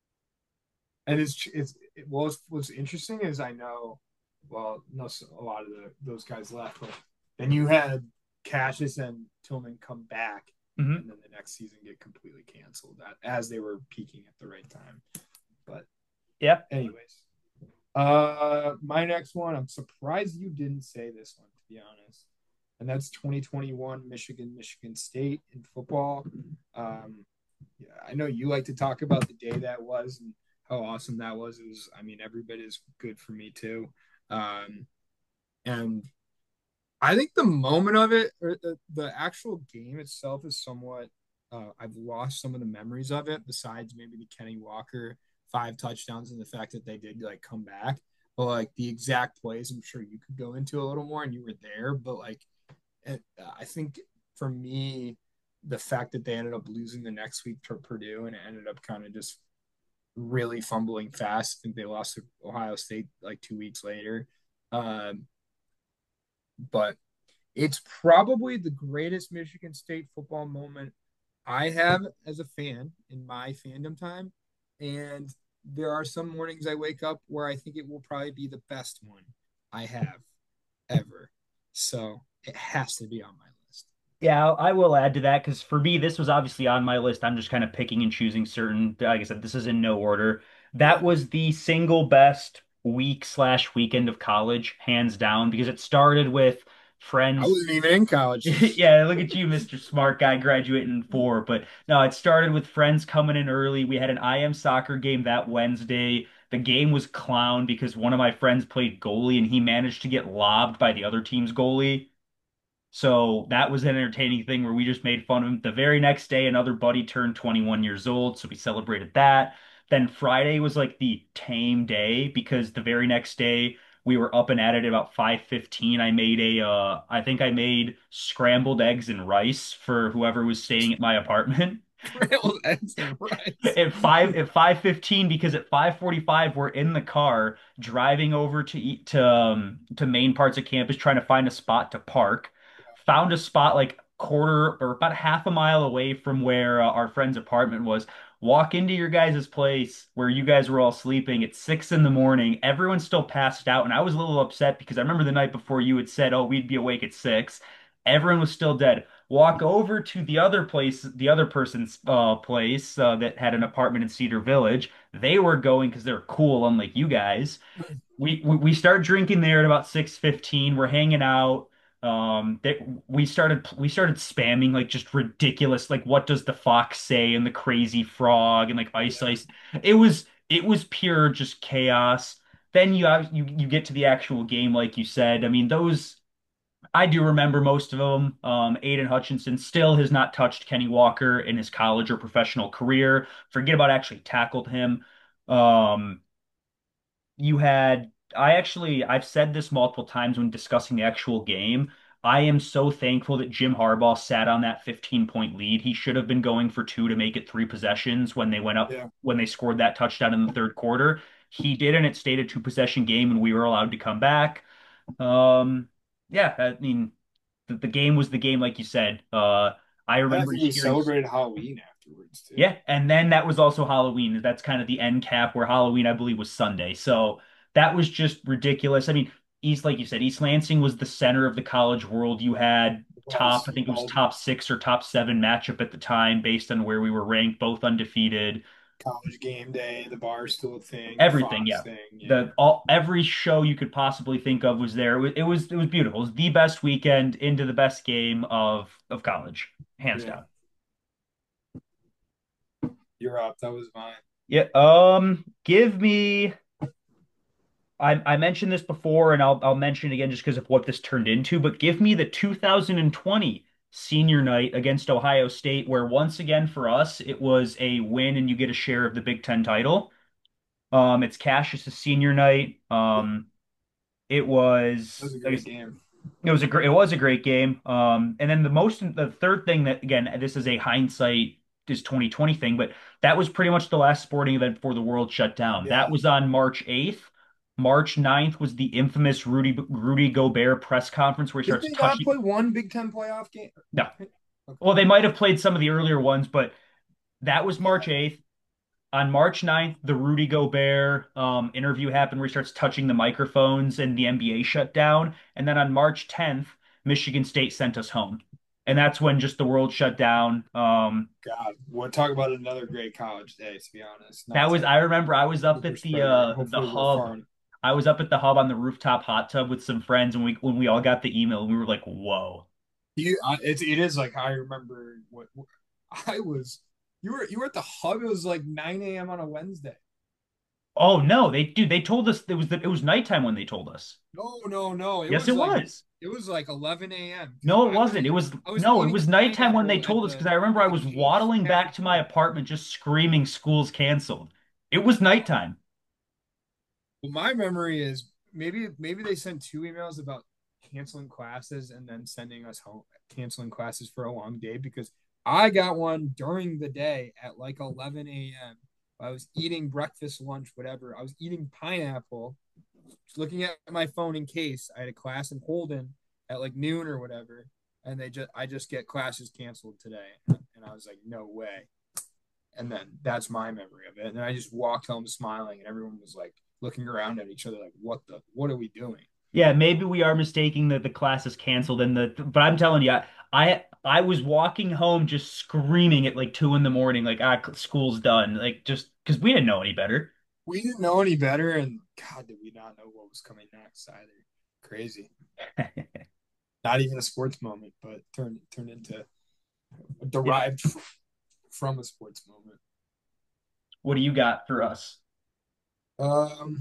And it's it's it, well, what's, what's interesting is I know, well, no, so a lot of the those guys left, but then you had Cassius and Tillman come back, Hmm. and then the next season get completely canceled that as they were peaking at the right time. But Yeah. anyways, uh, my next one, I'm surprised you didn't say this one, to be honest, and that's twenty twenty-one Michigan Michigan State in football. Um, yeah, I know you like to talk about the day that was and how awesome that was. It was, I mean, every bit is good for me too. Um, and I think the moment of it, or the, the actual game itself, is somewhat. Uh, I've lost some of the memories of it. Besides maybe the Kenny Walker five touchdowns and the fact that they did like come back, but like the exact plays, I'm sure you could go into a little more, and you were there. But like, it, I think for me, the fact that they ended up losing the next week to Purdue and it ended up kind of just really fumbling fast. I think they lost to Ohio State like two weeks later. Um, but it's probably the greatest Michigan State football moment I have as a fan in my fandom time. And there are some mornings I wake up where I think it will probably be the best one I have ever. So it has to be on my list. Yeah, I will add to that because for me, this was obviously on my list. I'm just kind of picking and choosing certain, like I said, this is in no order. That Yeah. was the single best week slash weekend of college, hands down, because it started with I friends. wasn't even in college. Yeah, look at you, Mister Smart Guy, graduating in four. But no, it started with friends coming in early. We had an I M soccer game that Wednesday. The game was clown because one of my friends played goalie and he managed to get lobbed by the other team's goalie. So that was an entertaining thing where we just made fun of him. The very next day, another buddy turned twenty-one years old, so we celebrated that. Then Friday was like the tame day because the very next day we were up and at it at about five fifteen. I made a uh I think I made scrambled eggs and rice for whoever was staying at my apartment. Grilled eggs and rice. At five at five fifteen because at five forty-five we're in the car driving over to eat to um, to main parts of campus trying to find a spot to park. Found a spot like quarter or about half a mile away from where uh, our friend's apartment was. Walk into your guys' place where you guys were all sleeping at six in the morning. Everyone's still passed out, and I was a little upset because I remember the night before you had said, "Oh, we'd be awake at six." Everyone was still dead. Walk over to the other place, the other person's uh, place uh, that had an apartment in Cedar Village. They were going because they're cool, unlike you guys. We, we we start drinking there at about six fifteen. We're hanging out. Um, they, we started we started spamming like just ridiculous, like what does the fox say and the crazy frog and like ice Yeah. ice. It was it was pure just chaos. Then you you you get to the actual game, like you said. I mean, those I do remember most of them. Um, Aiden Hutchinson still has not touched Kenny Walker in his college or professional career. Forget about actually tackled him. Um, you had, I actually, I've said this multiple times when discussing the actual game. I am so thankful that Jim Harbaugh sat on that fifteen point lead. He should have been going for two to make it three possessions when they went up, Yeah. when they scored that touchdown in the third quarter. He did, and it stayed a two possession game, and we were allowed to come back. Um, yeah, I mean, the, the game was the game, like you said. Uh, I And I remember think just we hearing, celebrated Halloween afterwards too. yeah, and then that was also Halloween. That's kind of the end cap where Halloween, I believe, was Sunday. So that was just ridiculous. I mean, East, like you said, East Lansing was the center of the college world. You had It top, was I think it was all top six or top seven matchup at the time based on where we were ranked, both undefeated. college game day, the bar stool thing, the Everything, Fox yeah. thing. Yeah. The all every show you could possibly think of was there. It was it was, it was beautiful. It was the best weekend into the best game of of college, hands Yeah. down. You're up. That was mine. Yeah. Um, give me. I I mentioned this before, and I'll I'll mention it again just because of what this turned into. But give me the two thousand twenty senior night against Ohio State, where once again for us it was a win and you get a share of the Big Ten title. Um, it's Cassius' senior night. Um, it That was was a I great guess game. it was a great, it was a great game. Um, and then the most, the third thing that again, this is a hindsight is twenty twenty thing, but that was pretty much the last sporting event before the world shut down. That Yeah. was on March eighth. March ninth was the infamous Rudy Rudy Gobert press conference where he Did starts they not touching. play one Big Ten playoff game? No, Okay. well, they might have played some of the earlier ones, but that was Yeah. March eighth. On March ninth, the Rudy Gobert um, interview happened where he starts touching the microphones and the N B A shut down. And then on March tenth, Michigan State sent us home. And that's when just the world shut down. Um, God, we'll talk about another great college day. To be honest, that not was, to I remember I was up super at the spread it. uh, the Hopefully, we're hub. far. I was up at the hub on the rooftop hot tub with some friends, and we when we all got the email, and we were like, "Whoa!" You, I, it's it is like I remember what, what I was. You were you were at the hub. It was like nine a m on a Wednesday. Oh no, they dude, they told us it was the, it was nighttime when they told us. No, no, no. It Yes, was it like was. it was like eleven a m because No, it I was wasn't. It eating was I was no, it eating was nighttime when they pineapple at told us because the I remember I at the was Case waddling back to my cafeteria. apartment just screaming school's canceled. It was nighttime. Well, my memory is maybe maybe they sent two emails about canceling classes and then sending us home canceling classes for a long day because I got one during the day at like eleven a m. I was eating breakfast, lunch, whatever. I was eating pineapple, looking at my phone in case I had a class in Holden at like noon or whatever, and they just I just get classes canceled today, and I was like, no way. And then that's my memory of it. And then I just walked home smiling, and everyone was like looking around at each other, like, "What the? What are we doing?" Yeah, maybe we are mistaking that the class is canceled and the but I'm telling you, I I was walking home just screaming at like two in the morning, like ah, school's done, like just because we didn't know any better. We didn't know any better, and God, did we not know what was coming next either? Crazy. Not even a sports moment, but turned turned into Yeah. derived from a sports moment. What do you got for us? Um,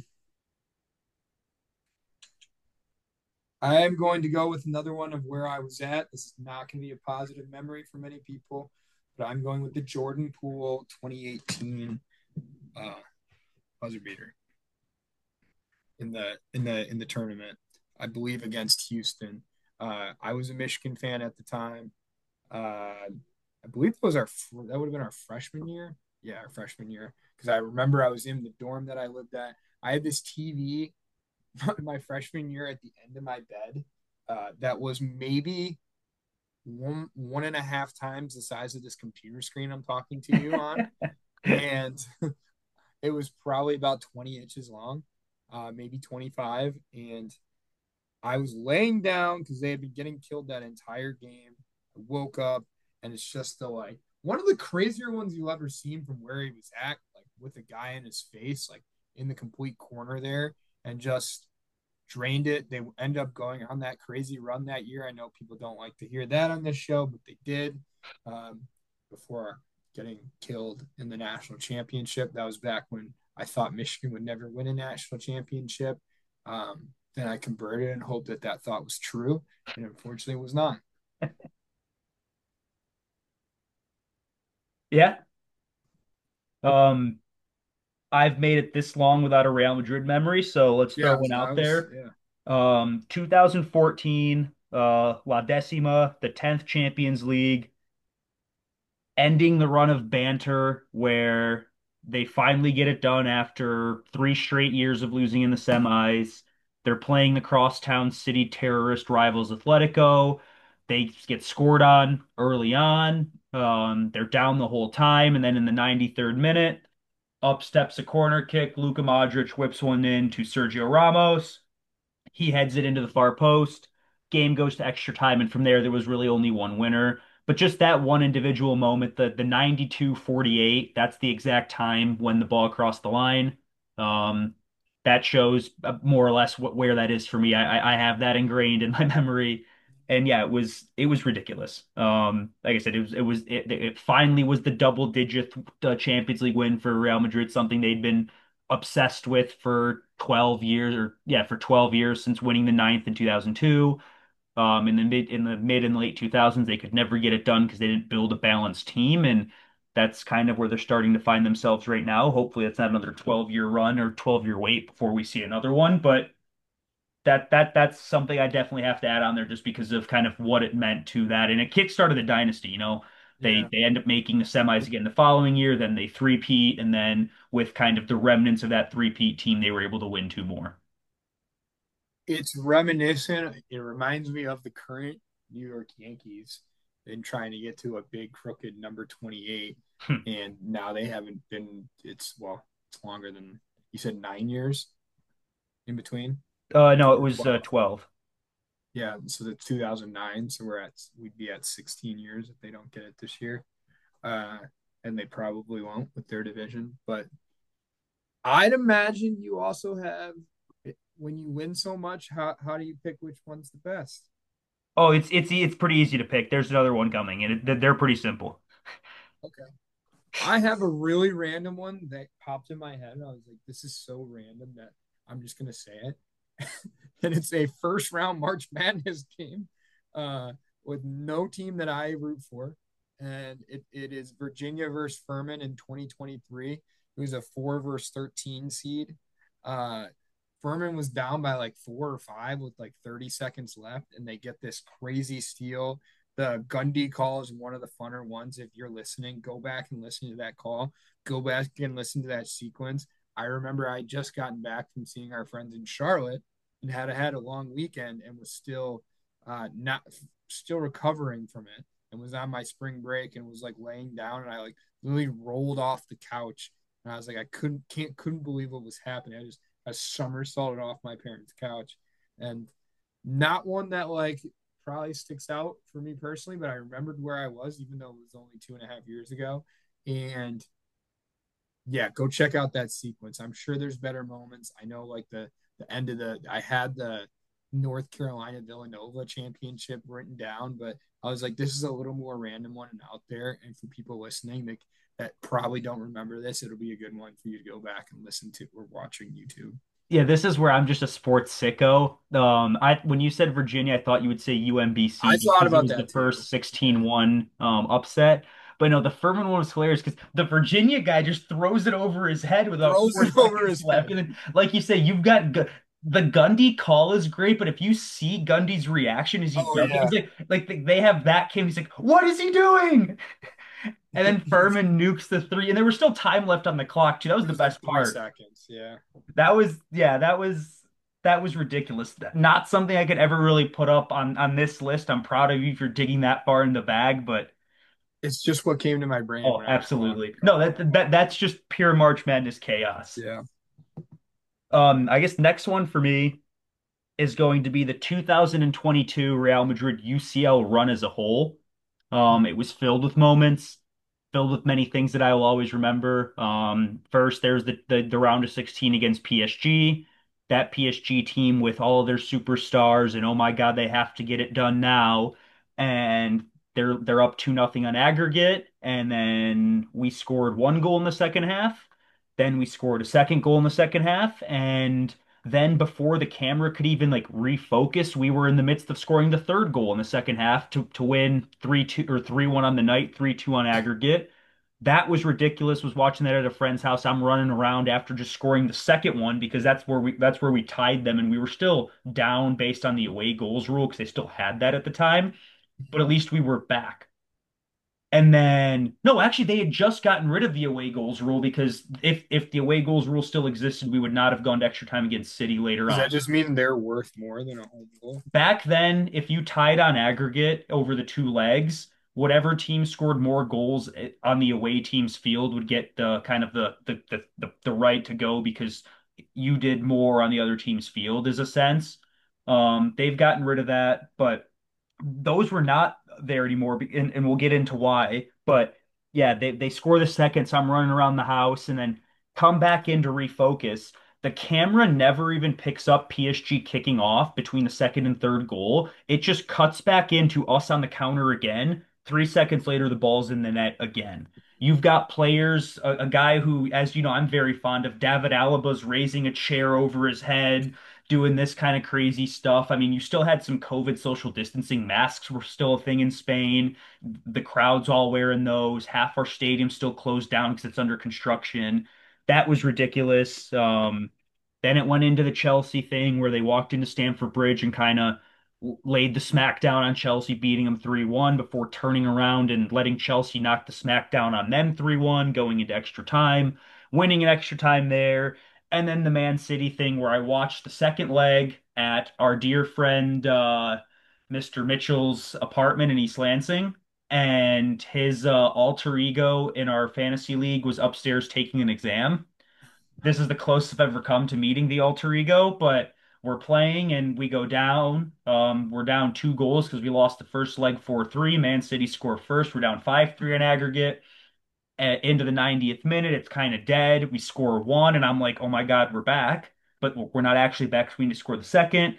I am going to go with another one of where I was at. This is not going to be a positive memory for many people, but I'm going with the Jordan Poole twenty eighteen uh, buzzer beater in the in the in the tournament. I believe against Houston. Uh, I was a Michigan fan at the time. Uh, I believe it was our that would have been our freshman year. Yeah, our freshman year. Because I remember I was in the dorm that I lived at. I had this T V my freshman year at the end of my bed uh, that was maybe one one and a half times the size of this computer screen I'm talking to you on, and it was probably about twenty inches long, uh, maybe twenty-five, and I was laying down because they had been getting killed that entire game. I woke up and it's just the like one of the crazier ones you'll ever seen from where he was at, like with a guy in his face, like in the complete corner there, and just drained it. They end up going on that crazy run that year. I know people don't like to hear that on this show, but they did um, before getting killed in the national championship. That was back when I thought Michigan would never win a national championship. Um, then I converted and hoped that that thought was true, and unfortunately, it was not. Yeah. Um, I've made it this long without a Real Madrid memory, so let's throw Yeah, one I out was. there. Yeah, Um, two thousand fourteen, uh, La Decima, the tenth Champions League, ending the run of banter where they finally get it done after three straight years of losing in the semis. They're playing the crosstown city terrorist rivals Atletico. They get scored on early on. Um, they're down the whole time, and then in the ninety-third minute, up steps a corner kick. Luka Modric whips one in to Sergio Ramos. He heads it into the far post. Game goes to extra time, and from there, there was really only one winner. But just that one individual moment, the the ninety-two forty-eight, that's the exact time when the ball crossed the line. Um, that shows uh, more or less what where that is for me. I I have that ingrained in my memory, and yeah, it was it was ridiculous. Um, like I said, it was it was it, it finally was the double digit uh, Champions League win for Real Madrid, something they'd been obsessed with for twelve years or yeah, for twelve years since winning the ninth in two thousand two. Um, in the mid in the mid and late two thousands, they could never get it done because they didn't build a balanced team, and that's kind of where they're starting to find themselves right now. Hopefully, it's not another twelve year run or twelve year wait before we see another one, but that that that's something I definitely have to add on there just because of kind of what it meant to that, and it kickstarted the dynasty. You know, they yeah. they end up making the semis again the following year, then they three-peat, and then with kind of the remnants of that three-peat team, they were able to win two more. It's reminiscent. It reminds me of the current New York Yankees in trying to get to a big crooked number twenty-eight. And now they haven't been, it's, well, it's longer than you said, nine years in between. Uh, no, it Or was uh, twelve. twelve. Yeah. So the two thousand nine. So we're at, we'd be at sixteen years if they don't get it this year. Uh, and they probably won't with their division. But I'd imagine you also have, when you win so much, how, how do you pick which one's the best? Oh, it's it's it's pretty easy to pick. There's another one coming, and it, they're pretty simple. Okay. I have a really random one that popped in my head. I was like, this is so random that I'm just gonna say it. And it's a first round March Madness game uh, with no team that I root for. And it, it is Virginia versus Furman in twenty twenty-three. It was a four versus thirteen seed. Uh, Furman was down by like four or five with like thirty seconds left, and they get this crazy steal. The Gundy call is one of the funner ones. If you're listening, go back and listen to that call. Go back and listen to that sequence. I remember I just gotten back from seeing our friends in Charlotte and had had a long weekend and was still uh, not still recovering from it and was on my spring break and was like laying down and I like literally rolled off the couch and I was like I couldn't can't couldn't believe what was happening. I just I somersaulted off my parents' couch and not one that like probably sticks out for me personally, but I remembered where I was even though it was only two and a half years ago. And yeah, go check out that sequence. I'm sure there's better moments. I know like the the end of the I had the North Carolina Villanova championship written down, but I was like, this is a little more random one and out there. And for people listening that that probably don't remember this, it'll be a good one for you to go back and listen to or watching YouTube. Yeah, this is where I'm just a sports sicko. Um, I when you said Virginia, I thought you would say I U M B C thought because it about was the that too. first Yeah. sixteen one um, upset. But no, the Furman one was hilarious because the Virginia guy just throws it over his head with about Throws four it over seconds his left. head. And then, like you say, you've got Gu the Gundy call is great, but if you see Gundy's reaction as he Oh does it, yeah. he's like, like they they have that cam. He's like, what is he doing? And then He's Furman nukes the three, and there was still time left on the clock too. That was the There's like best three part. seconds. Yeah. That was, yeah, that was that was ridiculous. Not something I could ever really put up on on this list. I'm proud of you for digging that far in the bag, but It's just what came to my brain oh, when I was watching absolutely. it No, all. that that that's just pure March Madness chaos. Yeah. Um, I guess next one for me is going to be the two thousand twenty-two Real Madrid U C L run as a whole. Um, it was filled with moments, filled with many things that I will always remember. Um, first, there's the, the the round of sixteen against P S G. That P S G team with all of their superstars, and oh my God, they have to get it done now. And they're they're up two nothing on aggregate, and then we scored one goal in the second half. Then we scored a second goal in the second half, and then before the camera could even like refocus, we were in the midst of scoring the third goal in the second half to to win three two or three one on the night, three two on aggregate. That was ridiculous. Was watching that at a friend's house. I'm running around after just scoring the second one because that's where we that's where we tied them and we were still down based on the away goals rule because they still had that at the time, but at least we were back. And then, no, actually, they had just gotten rid of the away goals rule because if if the away goals rule still existed, we would not have gone to extra time against City later Does on. that just mean they're worth more than a home goal? Back then, if you tied on aggregate over the two legs, whatever team scored more goals eh, on the away team's field would get the kind of the the the the, the right to go because you did more on the other team's field, is a sense. Um, they've gotten rid of that, but those were not there anymore, and, and we'll get into why. But yeah, they they score the second, so I'm running around the house and then come back in to refocus. The camera never even picks up P S G kicking off between the second and third goal. It just cuts back into us on the counter again. Three seconds later, the ball's in the net again. You've got players, a, a guy who, as you know, I'm very fond of. David Alaba's raising a chair over his head doing this kind of crazy stuff. I mean, you still had some COVID social distancing. Masks were still a thing in Spain. The crowd's all wearing those. Half our stadium still closed down because it's under construction. That was ridiculous. Um, then it went into the Chelsea thing where they walked into Stamford Bridge and kind of laid the smackdown on Chelsea, beating them three one before turning around and letting Chelsea knock the smackdown on them three one, going into extra time, winning an extra time there. And then the Man City thing where I watched the second leg at our dear friend uh, mister Mitchell's apartment in East Lansing. And his uh, alter ego in our fantasy league was upstairs taking an exam. This is the closest I've ever come to meeting the alter ego, but we're playing and we go down. Um, we're down two goals because we lost the first leg four three. Man City score first. We're down five three on aggregate uh, into the ninetieth minute. It's kind of dead. We score one, and I'm like, oh my God, we're back. But we're not actually back because we need to score the second.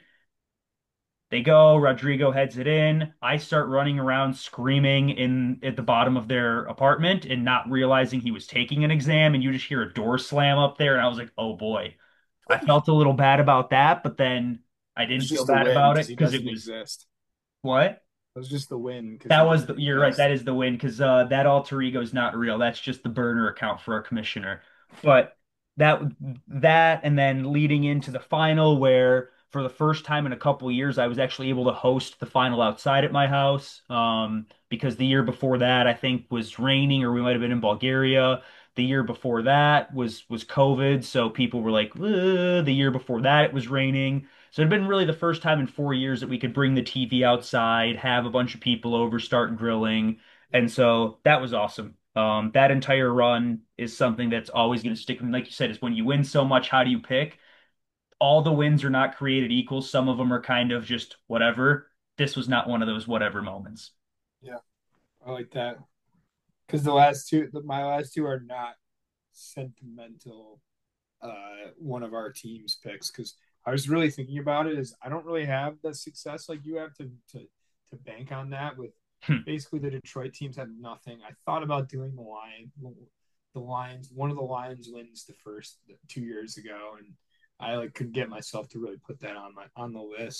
They go, Rodrigo heads it in. I start running around screaming in at the bottom of their apartment and not realizing he was taking an exam, and you just hear a door slam up there, and I was like, oh boy. I felt a little bad about that, but then I It was didn't feel just the bad win about because it he because it doesn't was exist. what? It was just the win because That he was the, doesn't you're right. exist. That is the win because uh, that alter ego is not real. That's just the burner account for our commissioner. But that that and then leading into the final where for the first time in a couple of years I was actually able to host the final outside at my house. Um, because the year before that I think was raining or we might have been in Bulgaria. The year before that was was COVID, so people were like, "Ugh." The year before that it was raining. So it'd been really the first time in four years that we could bring the T V outside, have a bunch of people over, start grilling. And so that was awesome. Um, that entire run is something that's always going to stick. And like you said, is when you win so much, how do you pick? All the wins are not created equal. Some of them are kind of just whatever. This was not one of those whatever moments. Yeah, I like that because the last two, the, my last two are not sentimental. Uh, one of our team's picks because I was really thinking about it. Is I don't really have the success like you have to to to bank on that with Hmm. basically the Detroit teams had nothing. I thought about doing the line, the Lions. One of the Lions wins the first two years ago, and I like could get myself to really put that on my on the list.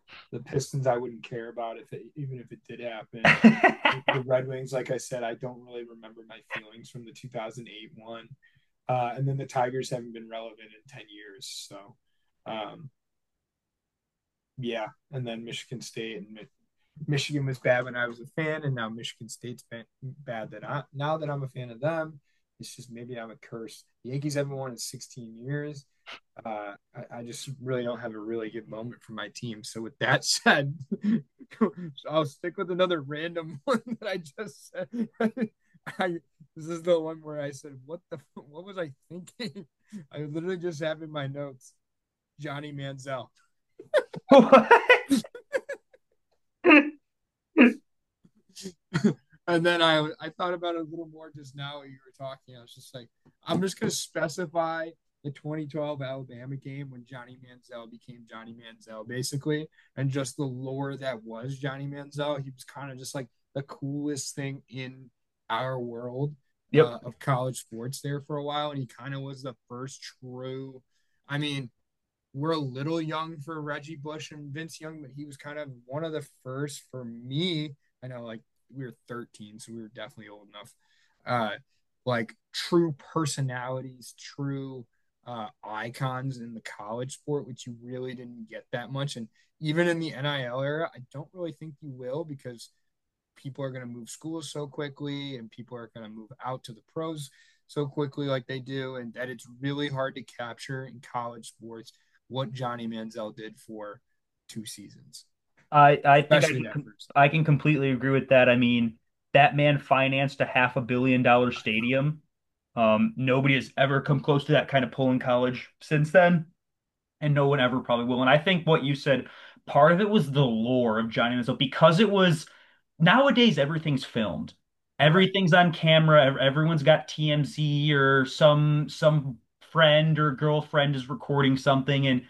The Pistons, I wouldn't care about if it, even if it did happen. The Red Wings, like I said, I don't really remember my feelings from the two thousand eight one. Uh, and then the Tigers haven't been relevant in ten years. So, um, yeah. And then Michigan State and Michigan was bad when I was a fan, and now Michigan State's been bad that I now that I'm a fan of them. It's just maybe I'm a curse. The Yankees haven't won in sixteen years. Uh, I, I just really don't have a really good moment for my team. So with that said, I'll stick with another random one that I just said. I, this is the one where I said, "What the? What was I thinking?" I literally just have in my notes, Johnny Manziel. What? And then I I thought about it a little more just now when you were talking. I was just like, I'm just gonna specify the twenty twelve Alabama game when Johnny Manziel became Johnny Manziel, basically, and just the lore that was Johnny Manziel. He was kind of just like the coolest thing in our world Yep. uh, of college sports there for a while, and he kind of was the first true. I mean, we're a little young for Reggie Bush and Vince Young, but he was kind of one of the first for me. I know, like we were thirteen, so we were definitely old enough. Uh, like true personalities, true uh, icons in the college sport, which you really didn't get that much. And even in the N I L era, I don't really think you will because people are going to move schools so quickly and people are going to move out to the pros so quickly like they do, and that it's really hard to capture in college sports what Johnny Manziel did for two seasons, I I think I especially can that com- first. I can completely agree with that. I mean, that man financed a half a billion dollar stadium. Um, nobody has ever come close to that kind of pull in college since then, and no one ever probably will. And I think what you said, part of it was the lore of Johnny Manziel because it was nowadays everything's filmed. Right. Everything's on camera. ev- Everyone's got T M Z or some some friend or girlfriend is recording something and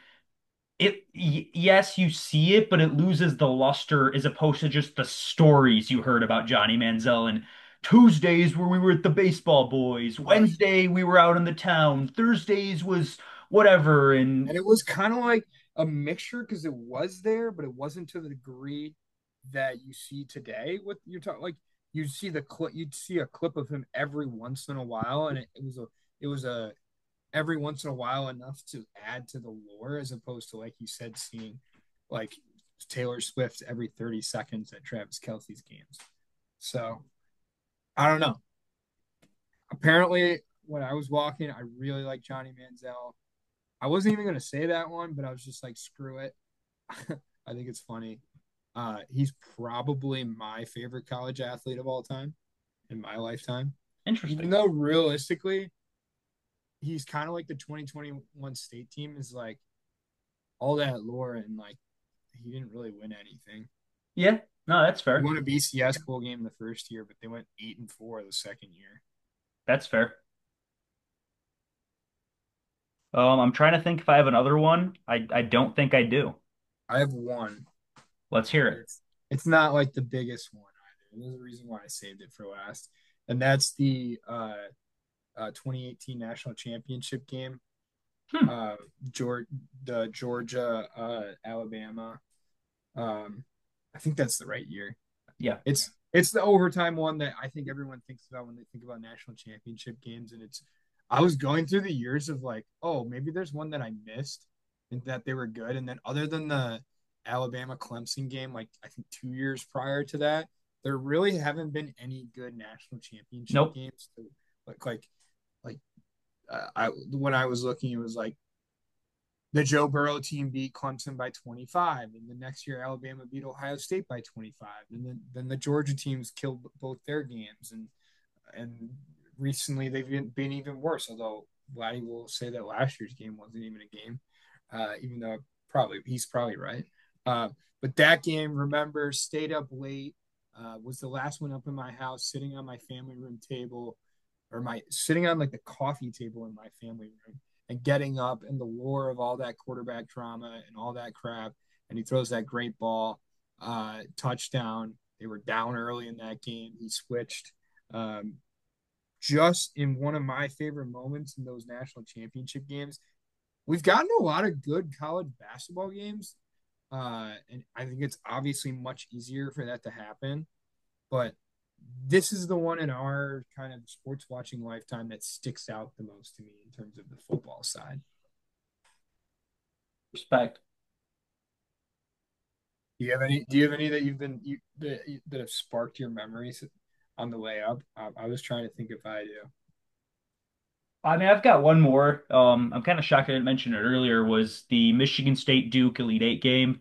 it y yes, you see it, but it loses the luster as opposed to just the stories you heard about Johnny Manziel and Tuesdays where we were at the baseball boys, Right. Wednesday we were out in the town, Thursdays was whatever, and And it was kind of like a mixture because it was there, but it wasn't to the degree that you see today. With you're talking like you'd see the clip, you'd see a clip of him every once in a while, and it, it was a it was a every once in a while enough to add to the lore, as opposed to like you said, seeing like Taylor Swift every thirty seconds at Travis Kelce's games. So I don't know. Apparently, when I was walking, I really like Johnny Manziel. I wasn't even gonna say that one, but I was just like, screw it. I think it's funny. Uh, he's probably my favorite college athlete of all time in my lifetime. Even interesting. though realistically, he's kind of like the twenty twenty-one state team is like all that lore and like he didn't really win anything. Yeah, no, that's He fair. won a B C S bowl game the first year, but they went eight and four the second year. That's fair. Um, I'm trying to think if I have another one. I I don't think I do. I have one, Let's hear but it. it's it's not like the biggest one either. There's a reason why I saved it for last, and that's the uh, uh, twenty eighteen national championship game. Hmm. Uh, Georgia, the Georgia, uh, Alabama. Um, I think that's the right year. Yeah. It's it's the overtime one that I think everyone thinks about when they think about national championship games. And it's I was going through the years of like, oh, maybe there's one that I missed and that they were good. And then other than the Alabama Clemson game, like I think two years prior to that, there really haven't been any good national championship Nope. games. To, like like like uh, I when I was looking, it was like the Joe Burrow team beat Clemson by twenty-five, and the next year Alabama beat Ohio State by twenty-five, and then then the Georgia teams killed both their games, and and recently they've been, been even worse. Although Vladdy will say that last year's game wasn't even a game, uh, even though probably he's probably right. Uh, but that game, remember, stayed up late. Uh, was the last one up in my house, sitting on my family room table, or my sitting on like the coffee table in my family room and getting up and the lore of all that quarterback drama and all that crap. And he throws that great ball, uh, touchdown. They were down early in that game. He switched. Um, just in one of my favorite moments in those national championship games. We've gotten a lot of good college basketball games, Uh, and I think it's obviously much easier for that to happen. But this is the one in our kind of sports watching lifetime that sticks out the most to me in terms of the football side. Respect. Do you have any? Do you have any that you've been you, that, that have sparked your memories on the way up? I, I was trying to think if I do. I mean, I've got one more. Um, I'm kind of shocked I didn't mention it earlier. Was the Michigan State Duke Elite Eight game?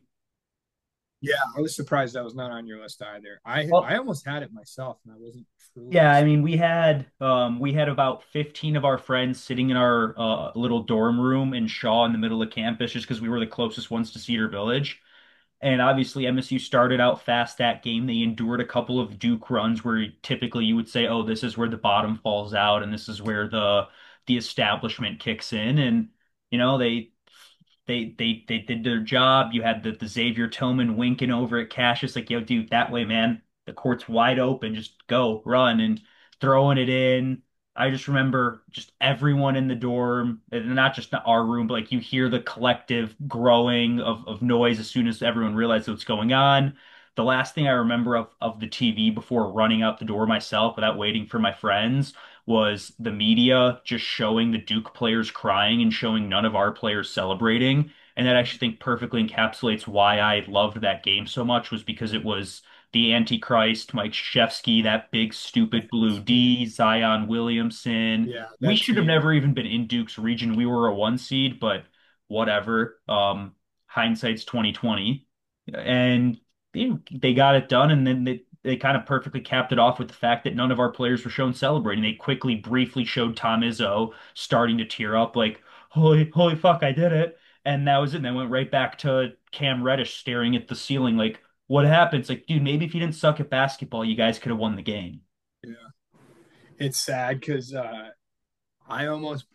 Yeah, I was surprised that was not on your list either. I I Well, almost had it myself, and I wasn't truly yeah, I upset. mean, we had um, we had about fifteen of our friends sitting in our uh, little dorm room in Shaw in the middle of campus, just because we were the closest ones to Cedar Village. And obviously, M S U started out fast that game. They endured a couple of Duke runs where typically you would say, "Oh, this is where the bottom falls out, and this is where the the establishment kicks in." And you know, they they they they did their job. You had the, the Xavier Tillman winking over at Cassius, like, "Yo, dude, that way, man. The court's wide open. Just go, run," and throwing it in. I just remember just everyone in the dorm, and not just our room, but like you hear the collective growing of, of noise as soon as everyone realized what's going on. The last thing I remember of, of the T V before running out the door myself without waiting for my friends was the media just showing the Duke players crying and showing none of our players celebrating. And that I actually think perfectly encapsulates why I loved that game so much was because it was the Antichrist, Mike Krzyzewski, that big stupid blue Team. D, Zion Williamson. Yeah, We that should have team. never even been in Duke's region. We were a one seed, but whatever. Um, hindsight's twenty twenty. And they, they got it done, and then they, they kind of perfectly capped it off with the fact that none of our players were shown celebrating. They quickly, briefly showed Tom Izzo starting to tear up, like, holy, holy fuck, I did it. And that was it. And then went right back to Cam Reddish staring at the ceiling, like, what happened? It's like, dude, maybe if you didn't suck at basketball, you guys could have won the game. Yeah, it's sad because uh, I almost,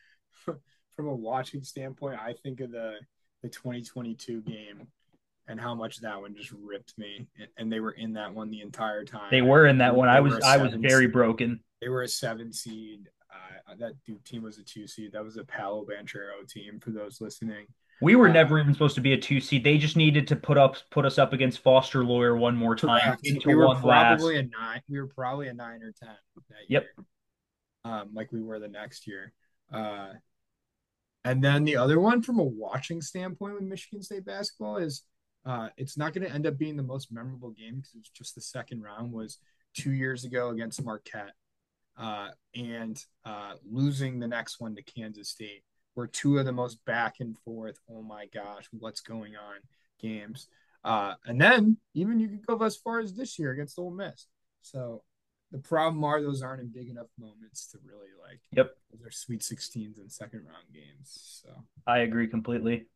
from a watching standpoint, I think of the the twenty twenty-two game and how much that one just ripped me. And they were in that one the entire They time. were in They that were one. I they were was a I was seven. very broken. They were a seven seed. Uh, that Duke team was a two seed. That was a Paolo Banchero team. For those listening, We were uh, never even supposed to be a two seed. They just needed to put up put us up against Foster Lawyer one more time correct. into We were one last. probably a nine. We were probably a nine or ten that Yep. year, um, like we were the next year. Uh, And then the other one, from a watching standpoint with Michigan State basketball, is uh, it's not going to end up being the most memorable game because it's just the second round. Was two years ago against Marquette, uh, and uh, losing the next one to Kansas State were two of the most back and forth. Oh my gosh, what's going on games? Uh, and then even you could go as far as this year against Ole Miss. So the problem are those aren't in big enough moments to really like. Yep. Those are Sweet sixteens and second round games. So I agree completely.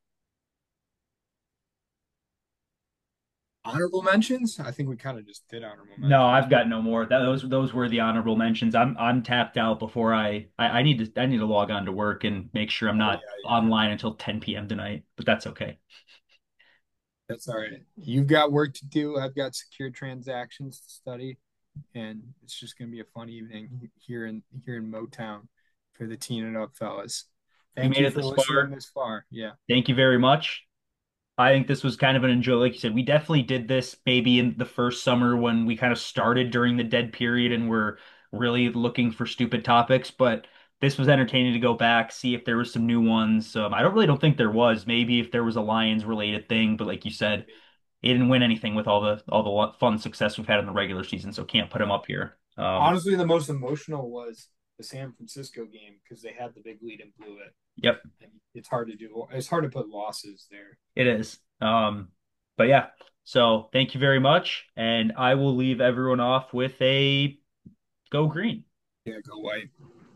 honorable mentions. I think we kind of just did honorable No, mentions. I've got no more. That those those were the honorable mentions. I'm I'm tapped out before I, I I need to I need to log on to work and make sure I'm Oh not yeah, yeah. online until ten p m tonight, but that's okay. That's all right. You've got work to do. I've got secure transactions to study, and it's just gonna be a fun evening here in here in Motown for the teen and up fellas. We Thank made you it for this listening far. this far. Yeah, Thank you very much. I think this was kind of an enjoy. Like you said, we definitely did this maybe in the first summer when we kind of started during the dead period and we're really looking for stupid topics. But this was entertaining to go back, see if there was some new ones. Um, I don't really don't think there was. Maybe if there was a Lions related thing, but like you said, maybe. he didn't win anything with all the all the lo- fun success we've had in the regular season, so can't put him No. up here. Um, Honestly, the most emotional was the San Francisco game because they had the big lead and blew it. yep, And it's hard to do. It's hard to put losses there. it is. Um, but yeah, so thank you very much, and I will leave everyone off with a go green. Yeah, go white.